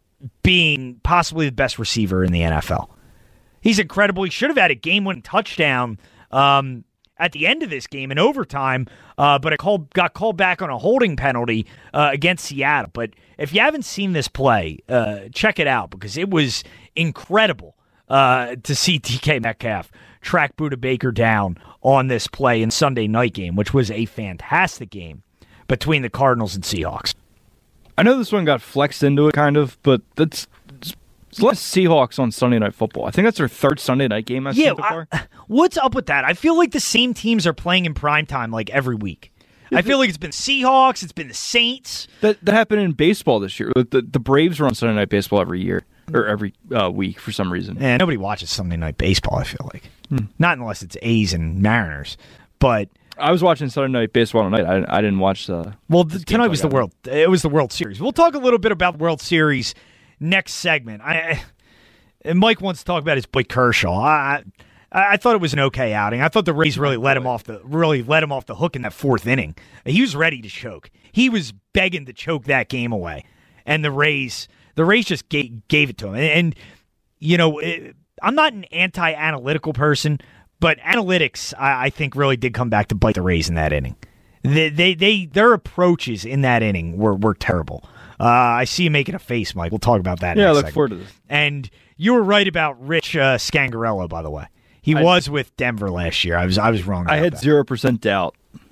being possibly the best receiver in the N F L. He's incredible. He should have had a game-winning touchdown um, at the end of this game in overtime, uh, but it called, got called back on a holding penalty uh, against Seattle. But if you haven't seen this play, uh, check it out, because it was incredible uh, to see D K Metcalf track Buda Baker down on this play in Sunday night game, which was a fantastic game between the Cardinals and Seahawks. I know this one got flexed into it, kind of, but that's it's less Seahawks on Sunday Night Football. I think that's their third Sunday night game I've yeah, seen so far. I, what's up with that? I feel like the same teams are playing in primetime like every week. I feel like it's been Seahawks, it's been the Saints. That that happened in baseball this year. The, the Braves were on Sunday Night Baseball every year, or every uh, week for some reason. And nobody watches Sunday Night Baseball, I feel like. Hmm. Not unless it's A's and Mariners. But I was watching Sunday Night Baseball tonight. I, I didn't watch the. Well, the, tonight was the World. It was the World Series. We'll talk a little bit about the World Series next segment. I, and Mike wants to talk about his boy Kershaw. I, I, I thought it was an okay outing. I thought the Rays really let him off the really let him off the hook in that fourth inning. He was ready to choke. He was begging to choke that game away, and the Rays the Rays just gave, gave it to him. And, and you know, it, I'm not an anti-analytical person, but analytics, I, I think, really did come back to bite the Rays in that inning. They, they, they their approaches in that inning were were terrible. Uh, I see you making a face, Mike. We'll talk about that. Yeah, next I look segment. forward to this. And you were right about Rich uh, Scangarello, by the way. He I, was with Denver last year. I was I was wrong. About I had that. zero percent doubt.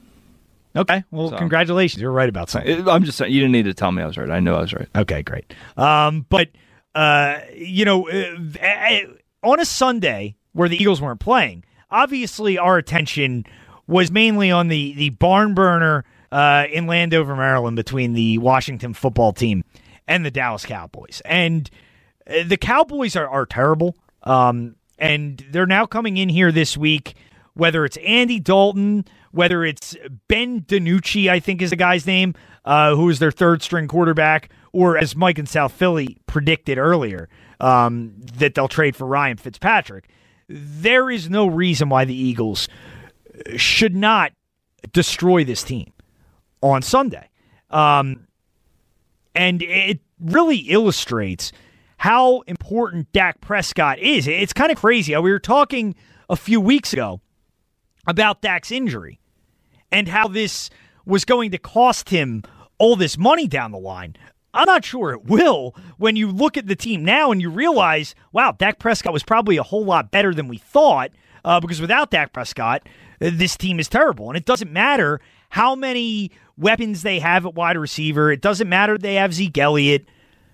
Okay, well, so. Congratulations. You're right about something. I'm just saying, you didn't need to tell me I was right. I know I was right. Okay, great. Um, but uh, you know, uh, on a Sunday where the Eagles weren't playing, obviously our attention was mainly on the the barn burner uh, in Landover, Maryland, between the Washington football team and the Dallas Cowboys. And uh, the Cowboys are, are terrible, um, and they're now coming in here this week, whether it's Andy Dalton, whether it's Ben DiNucci, I think is the guy's name, uh, who is their third-string quarterback, or as Mike in South Philly predicted earlier, um, that they'll trade for Ryan Fitzpatrick. There is no reason why the Eagles should not destroy this team on Sunday. Um, and it really illustrates how important Dak Prescott is. It's kind of crazy. We were talking a few weeks ago about Dak's injury and how this was going to cost him all this money down the line. I'm not sure it will when you look at the team now and you realize, wow, Dak Prescott was probably a whole lot better than we thought, uh, because without Dak Prescott, this team is terrible. And it doesn't matter how many weapons they have at wide receiver. It doesn't matter if they have Zeke Elliott.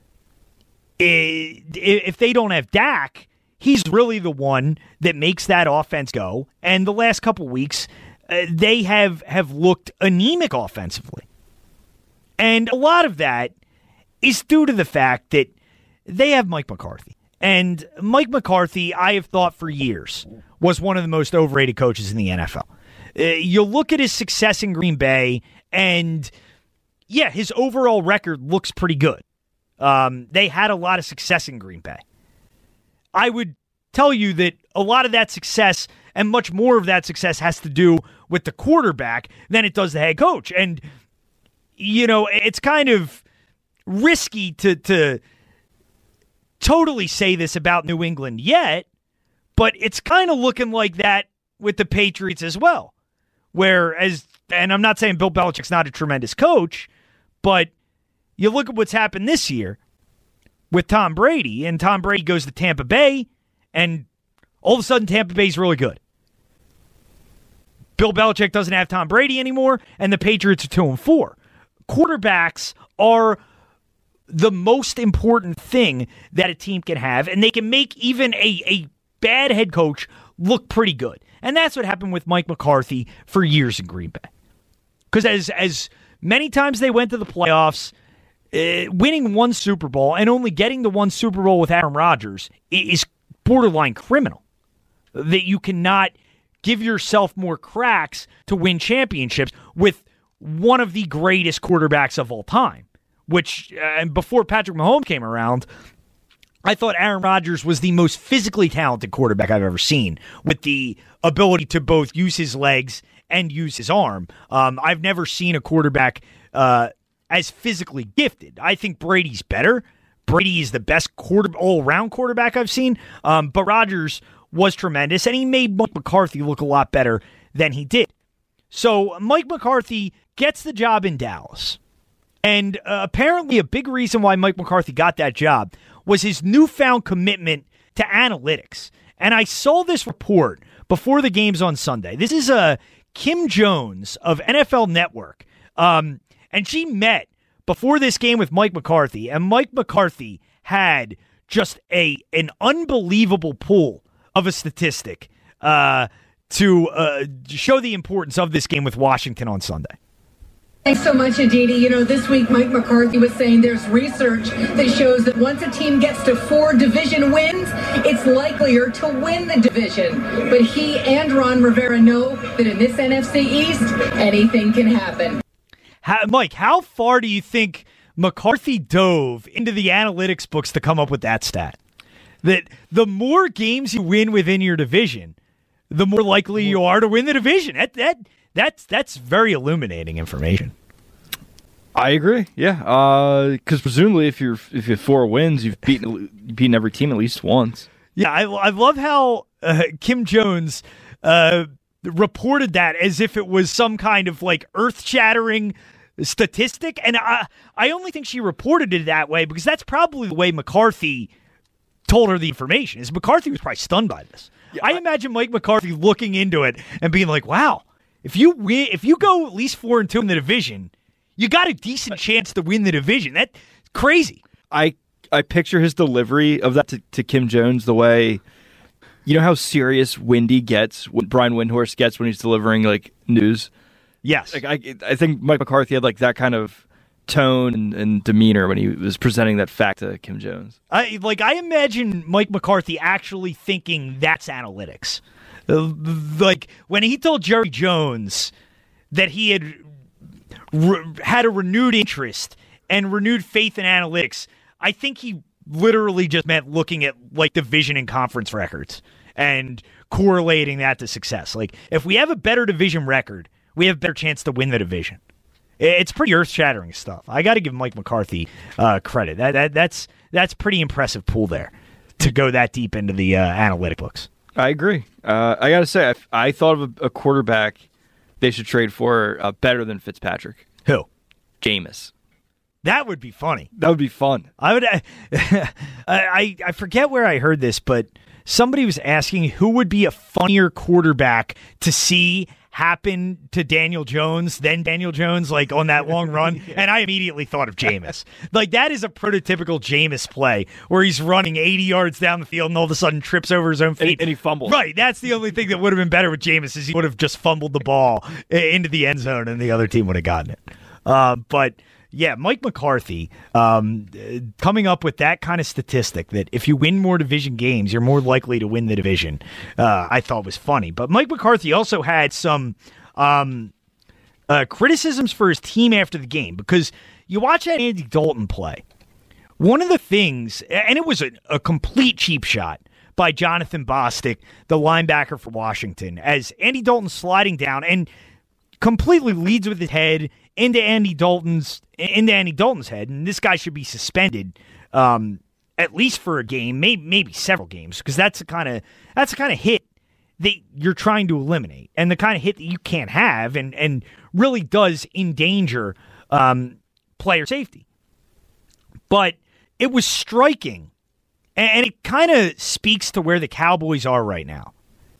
If they don't have Dak, he's really the one that makes that offense go. And the last couple weeks, uh, they have, have looked anemic offensively. And a lot of that is due to the fact that they have Mike McCarthy. And Mike McCarthy, I have thought for years, was one of the most overrated coaches in the N F L. Uh, you look at his success in Green Bay, and yeah, his overall record looks pretty good. Um, they had a lot of success in Green Bay. I would tell you that a lot of that success, and much more of that success, has to do with the quarterback than it does the head coach. And, you know, it's kind of risky to to totally say this about New England yet, but it's kind of looking like that with the Patriots as well. Whereas, and I'm not saying Bill Belichick's not a tremendous coach, but you look at what's happened this year with Tom Brady, and Tom Brady goes to Tampa Bay, and all of a sudden Tampa Bay's really good. Bill Belichick doesn't have Tom Brady anymore, and the Patriots are two and four. Quarterbacks are the most important thing that a team can have, and they can make even a, a bad head coach look pretty good. And that's what happened with Mike McCarthy for years in Green Bay. Because as, as many times they went to the playoffs, uh, winning one Super Bowl and only getting the one Super Bowl with Aaron Rodgers is borderline criminal. That you cannot give yourself more cracks to win championships with one of the greatest quarterbacks of all time. Which, uh, and before Patrick Mahomes came around, I thought Aaron Rodgers was the most physically talented quarterback I've ever seen, with the ability to both use his legs and use his arm. Um, I've never seen a quarterback uh, as physically gifted. I think Brady's better. Brady is the best quarter, all-around quarterback I've seen, um, but Rodgers was tremendous, and he made Mike McCarthy look a lot better than he did. So Mike McCarthy gets the job in Dallas. And uh, apparently a big reason why Mike McCarthy got that job was his newfound commitment to analytics. And I saw this report before the games on Sunday. This is uh, Kim Jones of N F L Network. Um, and she met before this game with Mike McCarthy. And Mike McCarthy had just a an unbelievable pool of a statistic uh, to uh, show the importance of this game with Washington on Sunday. Thanks so much, Aditi. You know, this week Mike McCarthy was saying there's research that shows that once a team gets to four division wins, it's likelier to win the division. But he and Ron Rivera know that in this N F C East, anything can happen. How, Mike, how far do you think McCarthy dove into the analytics books to come up with that stat? That the more games you win within your division, the more likely you are to win the division. That that That's that's very illuminating information. I agree. Yeah, because uh, presumably, if you're if you have four wins, you've beaten you've beaten every team at least once. Yeah, I, I love how uh, Kim Jones uh, reported that as if it was some kind of like earth-shattering statistic, and I I only think she reported it that way because that's probably the way McCarthy told her the information. Is McCarthy was probably stunned by this. Yeah, I, I imagine Mike McCarthy looking into it and being like, "Wow." If you win, if you go at least four and two in the division, you got a decent chance to win the division. That's crazy. I I picture his delivery of that to, to Kim Jones the way, you know how serious Windy gets, when Brian Windhorst gets when he's delivering like news. Yes, like I I think Mike McCarthy had like that kind of tone and, and demeanor when he was presenting that fact to Kim Jones. I like I imagine Mike McCarthy actually thinking that's analytics. Like when he told Jerry Jones that he had re- had a renewed interest and renewed faith in analytics, I think he literally just meant looking at like division and conference records and correlating that to success. Like, if we have a better division record, we have a better chance to win the division. It's pretty earth-shattering stuff. I got to give Mike McCarthy uh, credit. That, that that's that's pretty impressive pool there to go that deep into the uh, analytic books. I agree. Uh, I got to say, I, I thought of a, a quarterback they should trade for uh, better than Fitzpatrick. Who? Jameis. That would be funny. That would be fun. I would. I, I I forget where I heard this, but somebody was asking who would be a funnier quarterback to see happen to Daniel Jones than Daniel Jones, like on that long run. yeah. And I immediately thought of Jameis. Like, that is a prototypical Jameis play where he's running eighty yards down the field and all of a sudden trips over his own feet. And he, and he fumbles. Right. That's the only thing that would have been better with Jameis is he would have just fumbled the ball into the end zone and the other team would have gotten it. Uh, but yeah, Mike McCarthy um, coming up with that kind of statistic that if you win more division games, you're more likely to win the division, uh, I thought was funny. But Mike McCarthy also had some um, uh, criticisms for his team after the game, because you watch that Andy Dalton play. One of the things, and it was a, a complete cheap shot by Jonathan Bostic, the linebacker for Washington, as Andy Dalton's sliding down and completely leads with his head into Andy Dalton's into Andy Dalton's head, and this guy should be suspended um, at least for a game, maybe maybe several games, because that's the kind of that's the kind of hit that you're trying to eliminate, and the kind of hit that you can't have, and and really does endanger um, player safety. But it was striking, and it kind of speaks to where the Cowboys are right now.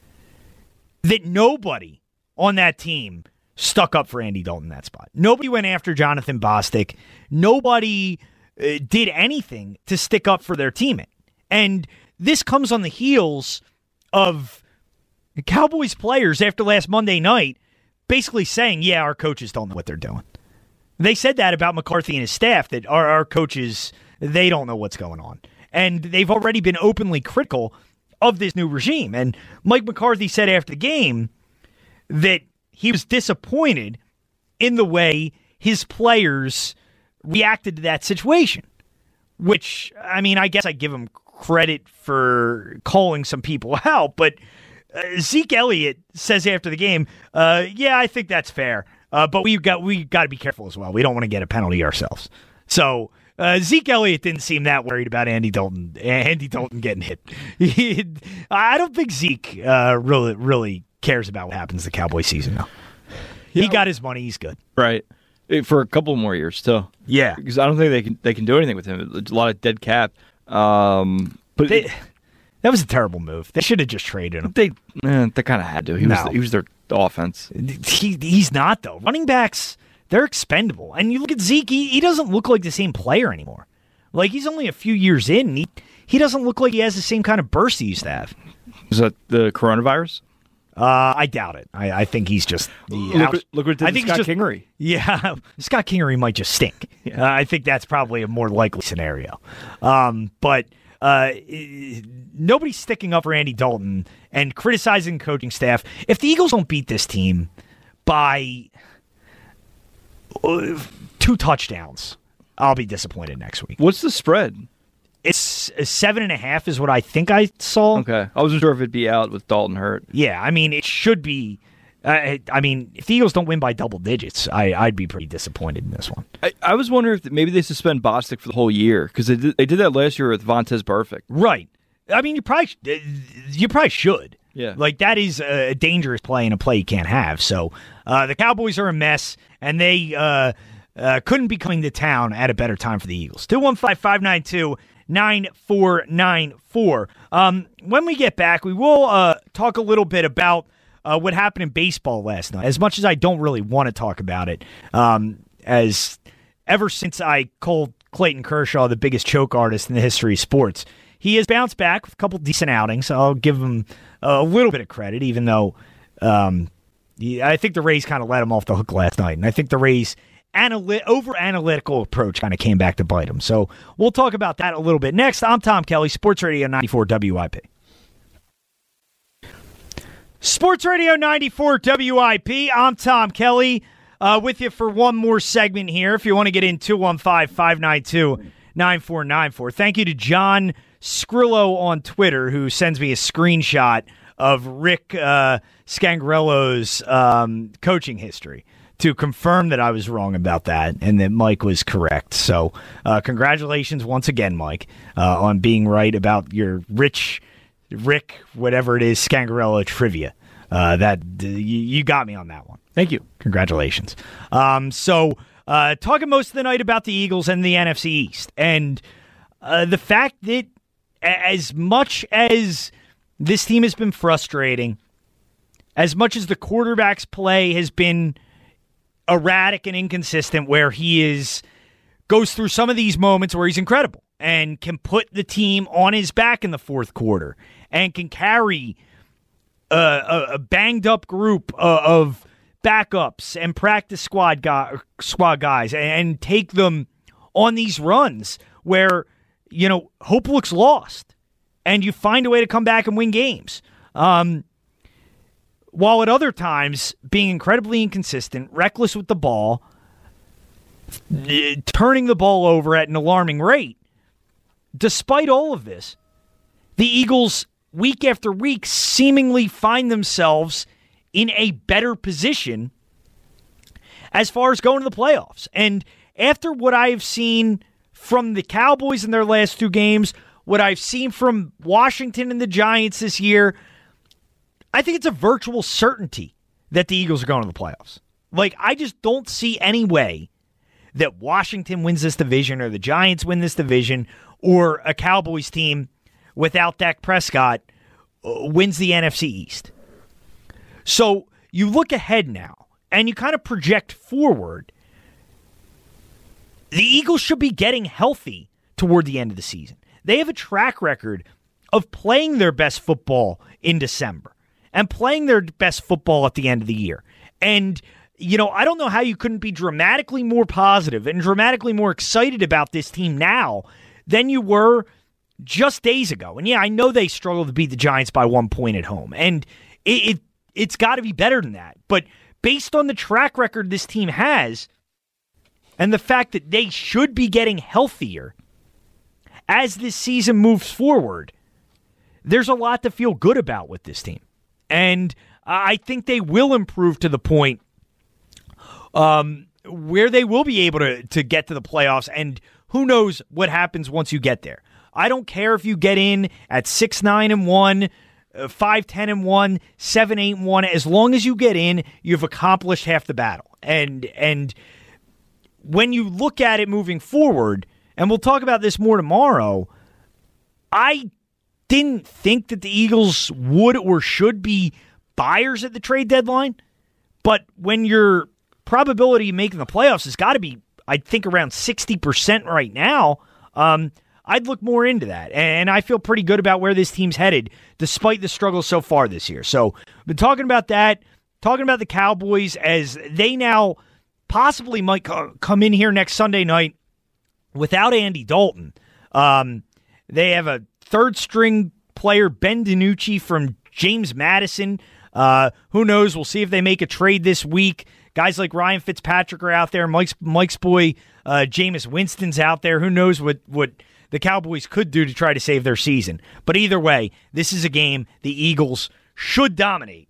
That nobody on that team stuck up for Andy Dalton in that spot. Nobody went after Jonathan Bostic. Nobody uh, did anything to stick up for their teammate. And this comes on the heels of Cowboys players after last Monday night basically saying, yeah, our coaches don't know what they're doing. They said that about McCarthy and his staff, that our, our coaches, they don't know what's going on. And they've already been openly critical of this new regime. And Mike McCarthy said after the game that he was disappointed in the way his players reacted to that situation, which, I mean, I guess I give him credit for calling some people out, but uh, Zeke Elliott says after the game, uh, yeah, I think that's fair, uh, but we've got we got to be careful as well. We don't want to get a penalty ourselves. So uh, Zeke Elliott didn't seem that worried about Andy Dalton, Andy Dalton getting hit. I don't think Zeke uh, really, really cares about what happens the Cowboy season now. Yeah. He got his money. He's good. Right. For a couple more years, too. Yeah. Because I don't think they can they can do anything with him. It's a lot of dead cap. Um, but they, it, that was a terrible move. They should have just traded him. They eh, they kind of had to. He no. was the, he was their offense. He He's not, though. Running backs, they're expendable. And you look at Zeke, he, he doesn't look like the same player anymore. Like, he's only a few years in. And he, he doesn't look like he has the same kind of burst he used to have. Is that the coronavirus? Uh, I doubt it. I, I think he's just the look, out, what, look what it did I think Scott just, Kingery. Yeah, Scott Kingery might just stink. Yeah. Uh, I think that's probably a more likely scenario. Um, but uh, nobody's sticking up for Andy Dalton and criticizing coaching staff. If the Eagles don't beat this team by uh, two touchdowns, I'll be disappointed next week. What's the spread? It's a seven and a half is what I think I saw. Okay. I wasn't sure if it'd be out with Dalton hurt. Yeah, I mean, it should be. Uh, I mean, if the Eagles don't win by double digits, I, I'd be pretty disappointed in this one. I, I was wondering if maybe they suspend Bostic for the whole year, because they did, they did that last year with Vontaze Burfict. Right. I mean, you probably you probably should. Yeah. Like, that is a dangerous play and a play you can't have. So uh, the Cowboys are a mess, and they uh, uh, couldn't be coming to town at a better time for the Eagles. two one five, five nine two nine four nine four. Um, when we get back, we will uh, talk a little bit about uh, what happened in baseball last night. As much as I don't really want to talk about it, um, as ever since I called Clayton Kershaw the biggest choke artist in the history of sports, he has bounced back with a couple decent outings. So I'll give him a little bit of credit, even though um, I think the Rays kind of let him off the hook last night. And I think the Rays' Analy- over-analytical approach kind of came back to bite him. So we'll talk about that a little bit next. I'm Tom Kelly, Sports Radio ninety-four W I P. Sports Radio ninety-four W I P. I'm Tom Kelly uh, with you for one more segment here. If you want to get in, two one five, five nine two, nine four nine four. Thank you to John Skrillo on Twitter, who sends me a screenshot of Rick uh, Scangarello's um, coaching history to confirm that I was wrong about that and that Mike was correct. So uh, congratulations once again, Mike, uh, on being right about your rich Rick, whatever it is, Scangarello trivia. Uh, that uh, you, you got me on that one. Thank you. Congratulations. Um, so uh, talking most of the night about the Eagles and the N F C East, and uh, the fact that as much as this team has been frustrating, as much as the quarterback's play has been erratic and inconsistent, where he is goes through some of these moments where he's incredible and can put the team on his back in the fourth quarter and can carry a, a, a banged up group of backups and practice squad guy, squad guys and, and take them on these runs where, you know, hope looks lost and you find a way to come back and win games. Um, while at other times being incredibly inconsistent, reckless with the ball, turning the ball over at an alarming rate. Despite all of this, the Eagles, week after week, seemingly find themselves in a better position as far as going to the playoffs. And after what I've seen from the Cowboys in their last two games, what I've seen from Washington and the Giants this year, I think it's a virtual certainty that the Eagles are going to the playoffs. Like, I just don't see any way that Washington wins this division or the Giants win this division or a Cowboys team without Dak Prescott uh, wins the N F C East. So you look ahead now and you kind of project forward. The Eagles should be getting healthy toward the end of the season. They have a track record of playing their best football in December and playing their best football at the end of the year. And, you know, I don't know how you couldn't be dramatically more positive and dramatically more excited about this team now than you were just days ago. And, yeah, I know they struggled to beat the Giants by one point at home. And it, it, it's got to be better than that. But based on the track record this team has and the fact that they should be getting healthier as this season moves forward, there's a lot to feel good about with this team. And I think they will improve to the point um, where they will be able to, to get to the playoffs. And who knows what happens once you get there. I don't care if you get in at six nine and one, five ten and one, seven eight and one. As long as you get in, you've accomplished half the battle. And and when you look at it moving forward, and we'll talk about this more tomorrow, I didn't think that the Eagles would or should be buyers at the trade deadline. But when your probability of making the playoffs has got to be, I think, around sixty percent right now, um, I'd look more into that. And I feel pretty good about where this team's headed, despite the struggles so far this year. So we've been talking about that, talking about the Cowboys as they now possibly might co- come in here next Sunday night without Andy Dalton. Um, they have a third-string player, Ben DiNucci from James Madison. Uh, who knows? We'll see if they make a trade this week. Guys like Ryan Fitzpatrick are out there. Mike's Mike's boy, uh, Jameis Winston's out there. Who knows what, what the Cowboys could do to try to save their season. But either way, this is a game the Eagles should dominate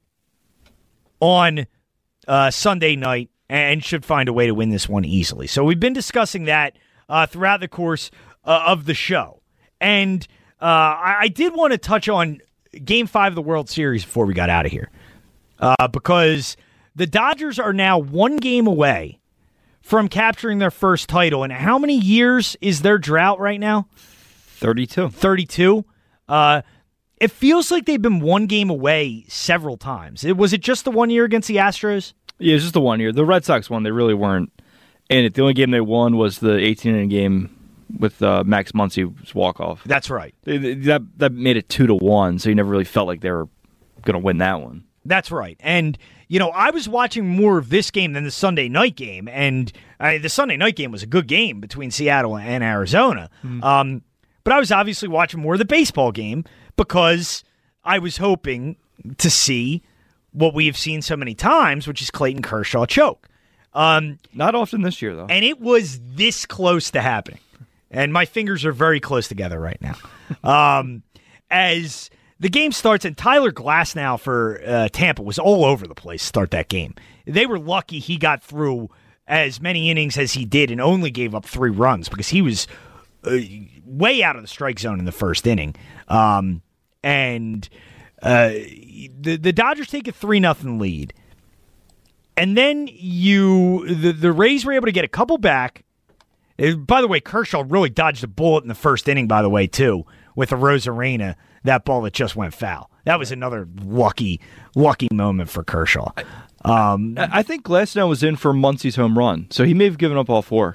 on uh, Sunday night and should find a way to win this one easily. So we've been discussing that uh, throughout the course uh, of the show. And uh, I, I did want to touch on Game five of the World Series before we got out of here. Uh, because the Dodgers are now one game away from capturing their first title. And how many years is their drought right now? thirty-two. thirty-two. Uh, it feels like they've been one game away several times. It, was it just the one year against the Astros? Yeah, it's just the one year. The Red Sox won. They really weren't in it. The only game they won was the eighteen-inning game with uh, Max Muncy's walk-off. That's right. They, they, that that made it two to one, so you never really felt like they were going to win that one. That's right. And, you know, I was watching more of this game than the Sunday night game, and uh, the Sunday night game was a good game between Seattle and Arizona. Mm. Um, but I was obviously watching more of the baseball game because I was hoping to see what we have seen so many times, which is Clayton Kershaw choke. Um, Not often this year, though. And it was this close to happening. and my fingers are very close together right now. um, as the game starts, and Tyler Glasnow for uh, Tampa was all over the place to start that game. They were lucky he got through as many innings as he did and only gave up three runs because he was uh, way out of the strike zone in the first inning. Um, and uh, the, the Dodgers take a three nothing lead. And then you, the, the Rays were able to get a couple back. By the way, Kershaw really dodged a bullet in the first inning, by the way, too, with a Rosarena, that ball that just went foul. That was another lucky, lucky moment for Kershaw. Um, I think Glasnow was in for Muncy's home run, so he may have given up all four.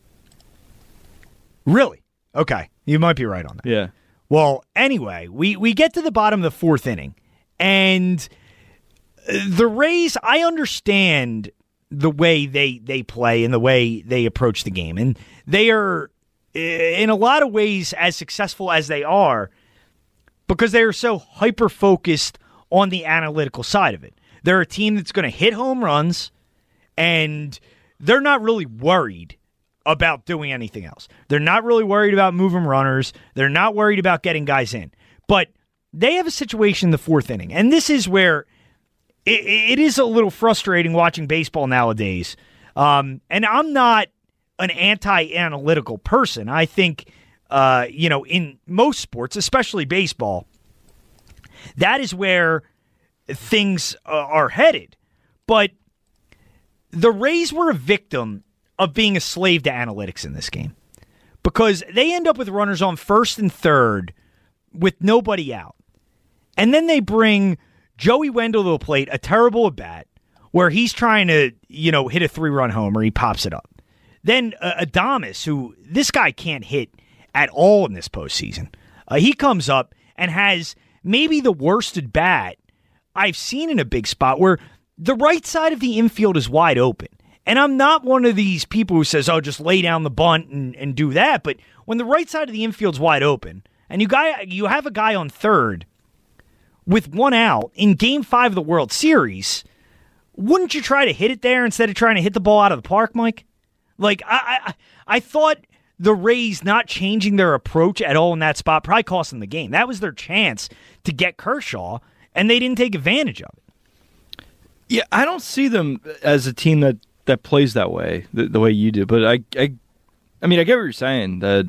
Really? Okay. You might be right on that. Yeah. Well, anyway, we, we get to the bottom of the fourth inning, and the Rays, I understand the way they, they play and the way they approach the game. And they are, in a lot of ways, as successful as they are because they are so hyper-focused on the analytical side of it. They're a team that's going to hit home runs, and they're not really worried about doing anything else. They're not really worried about moving runners. They're not worried about getting guys in. But they have a situation in the fourth inning, and this is where it, it is a little frustrating watching baseball nowadays. Um, and I'm not an anti-analytical person. I think, uh, you know, in most sports, especially baseball, that is where things uh, are headed. But the Rays were a victim of being a slave to analytics in this game because they end up with runners on first and third with nobody out. And then they bring Joey Wendell to the plate, a terrible at bat, where he's trying to, you know, hit a three-run homer. He pops it up. Then uh, Adames, who this guy can't hit at all in this postseason. Uh, he comes up and has maybe the worst at bat I've seen in a big spot where the right side of the infield is wide open. And I'm not one of these people who says, oh, just lay down the bunt and, and do that. But when the right side of the infield's wide open and you guy you have a guy on third with one out in Game five of the World Series, wouldn't you try to hit it there instead of trying to hit the ball out of the park, Mike? Like, I I, I thought the Rays not changing their approach at all in that spot probably cost them the game. That was their chance to get Kershaw, and they didn't take advantage of it. Yeah, I don't see them as a team that, that plays that way, the, the way you do. But I, I, I mean, I get what you're saying. That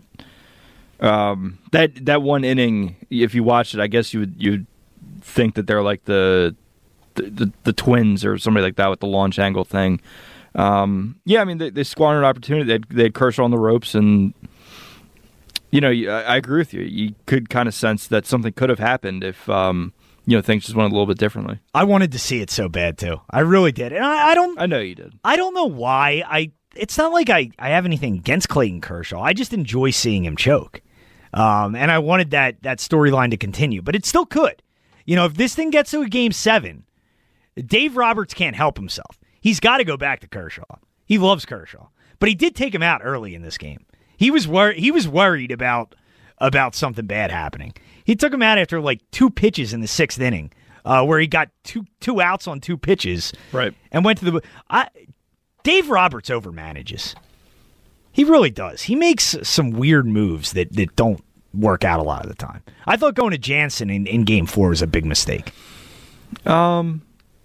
um, that that one inning, if you watched it, I guess you would you'd think that they're like the the, the the Twins or somebody like that with the launch angle thing. Um, yeah, I mean, they, they squandered an opportunity. They had, they had Kershaw on the ropes, and you know, I, I agree with you. You could kind of sense that something could have happened if. Um, You know, things just went a little bit differently. I wanted to see it so bad too. I really did, and I, I don't. I know you did. I don't know why. I. It's not like I, I have anything against Clayton Kershaw. I just enjoy seeing him choke, um, and I wanted that that storyline to continue. But it still could. You know, if this thing gets to a game seven, Dave Roberts can't help himself. He's got to go back to Kershaw. He loves Kershaw, but he did take him out early in this game. He was wor- He was worried about about something bad happening. He took him out after like two pitches in the sixth inning, uh, where he got two two outs on two pitches, right? And went to the. I, Dave Roberts overmanages. He really does. He makes some weird moves that, that don't work out a lot of the time. I thought going to Jansen in, in Game Four was a big mistake. Um,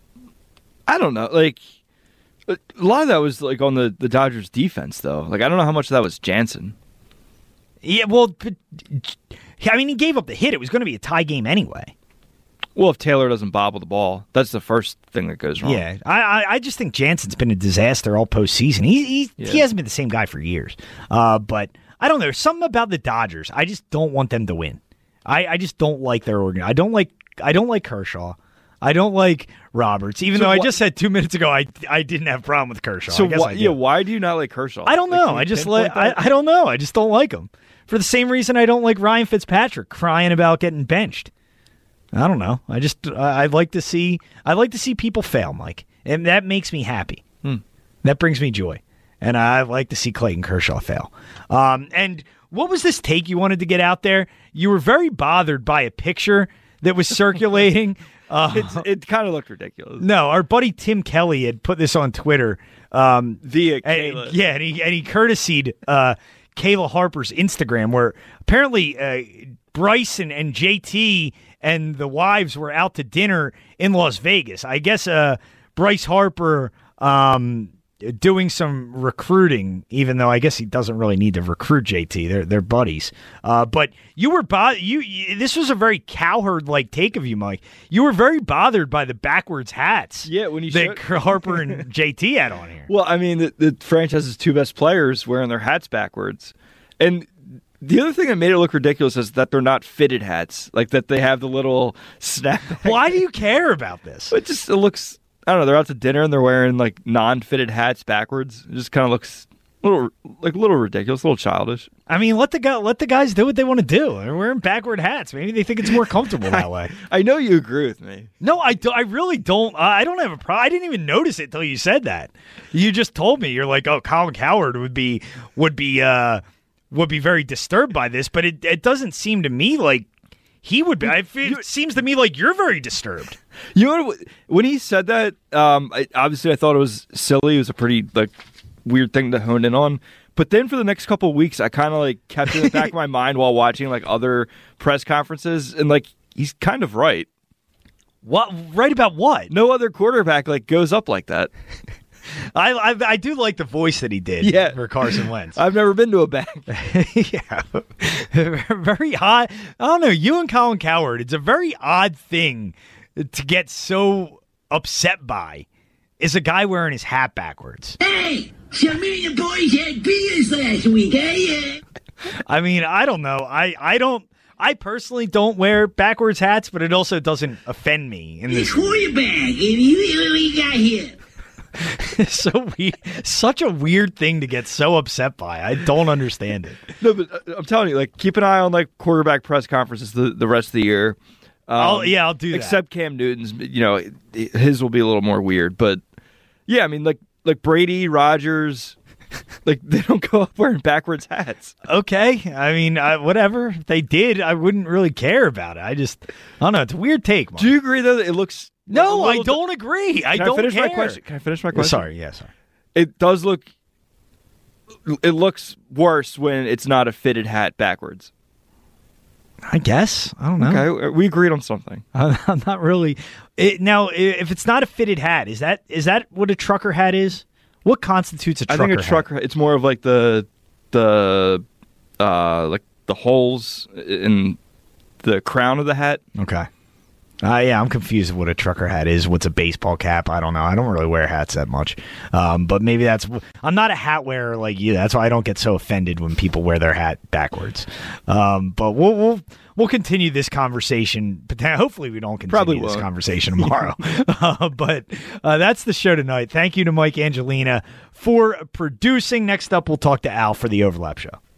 I don't know. Like a lot of that was like on the, the Dodgers defense, though. Like I don't know how much of that was Jansen. Yeah, well, but, I mean, he gave up the hit. It was going to be a tie game anyway. Well, if Taylor doesn't bobble the ball, that's the first thing that goes wrong. Yeah, I I, I just think Jansen's been a disaster all postseason. He he, yeah. he hasn't been the same guy for years. Uh, but I don't know. There's something about the Dodgers. I just don't want them to win. I, I just don't like their organ. I don't like I don't like Kershaw. I don't like Roberts. Even so though wh- I just said two minutes ago I I didn't have a problem with Kershaw. So I guess why, I do. yeah, why do you not like Kershaw? I don't like, know. I just like I, I don't know. I just don't like him. For the same reason I don't like Ryan Fitzpatrick crying about getting benched. I don't know. I just I, I like to see I like to see people fail, Mike, and that makes me happy. Hmm. That brings me joy, and I like to see Clayton Kershaw fail. Um, and what was this take you wanted to get out there? You were very bothered by a picture that was circulating. uh, It's, it kind of looked ridiculous. No, our buddy Tim Kelly had put this on Twitter. Um, Via and, Kayla. yeah, and he and he courtesied uh, Kayla Harper's Instagram, where apparently uh, Bryce and, and J T and the wives were out to dinner in Las Vegas. I guess uh, Bryce Harper um, doing some recruiting, even though I guess he doesn't really need to recruit J T. They're they're buddies. Uh, but you were bo- you, you. This was a very cowherd like take of you, Mike. You were very bothered by the backwards hats. Yeah, when you that showed- Harper and J T had on here. Well, I mean, the, the franchise's two best players wearing their hats backwards, and the other thing that made it look ridiculous is that they're not fitted hats, like that they have the little snap. Why do you care about this? It just it looks. I don't know. They're out to dinner and they're wearing like non-fitted hats backwards. It just kind of looks a little like a little ridiculous, a little childish. I mean, let the guy, let the guys do what they want to do. They're wearing backward hats. Maybe they think it's more comfortable that way. I know you agree with me. No, I, do, I really don't. I don't have a problem. I didn't even notice it until you said that. You just told me. You're like, oh, Colin Cowherd would be would be uh, would be very disturbed by this, but it it doesn't seem to me like he would be. I feel, it seems to me like you're very disturbed. You know what, when he said that, um, I, obviously I thought it was silly. It was a pretty like weird thing to hone in on. But then for the next couple of weeks, I kind of like kept it in the back of my mind while watching like other press conferences, and like he's kind of right. What? Right about what? No other quarterback like goes up like that. I, I I do like the voice that he did. Yeah. For Carson Wentz. I've never been to a bank. Yeah, very odd. I don't know. You and Colin Cowherd. It's a very odd thing to get so upset by. Is a guy wearing his hat backwards? Hey, so me and the boys had beers last week, eh? I mean, I don't know. I I don't. I personally don't wear backwards hats, but it also doesn't offend me in this. Quarterback, and you what you got here? So we, such a weird thing to get so upset by. I don't understand it. No, but uh, I'm telling you, like, keep an eye on like quarterback press conferences the, the rest of the year. Um, I'll, yeah, I'll do that. Except Cam Newton's, you know, his will be a little more weird. But yeah, I mean, like like Brady, Rodgers, like they don't go up wearing backwards hats. Okay, I mean, I, whatever if they did, I wouldn't really care about it. I just, I don't know. It's a weird take. Mark. Do you agree though that it looks? No, I don't agree. I Can don't I finish care. my question? Can I finish my question? Sorry, yeah, sorry. It does look. It looks worse when it's not a fitted hat backwards. I guess. I don't know. Okay, we agreed on something. I'm not really. It, now, if it's not a fitted hat, is that is that what a trucker hat is? What constitutes a trucker I think a hat? trucker. It's more of like the the uh like the holes in the crown of the hat. Okay. Uh, yeah, I'm confused with what a trucker hat is. What's a baseball cap? I don't know. I don't really wear hats that much. Um, but maybe that's... I'm not a hat wearer like you. That's why I don't get so offended when people wear their hat backwards. Um, but we'll, we'll we'll continue this conversation. But hopefully we don't continue Probably this won't. conversation tomorrow. uh, but uh, that's the show tonight. Thank you to Mike Angelina for producing. Next up, we'll talk to Al for the Overlap Show.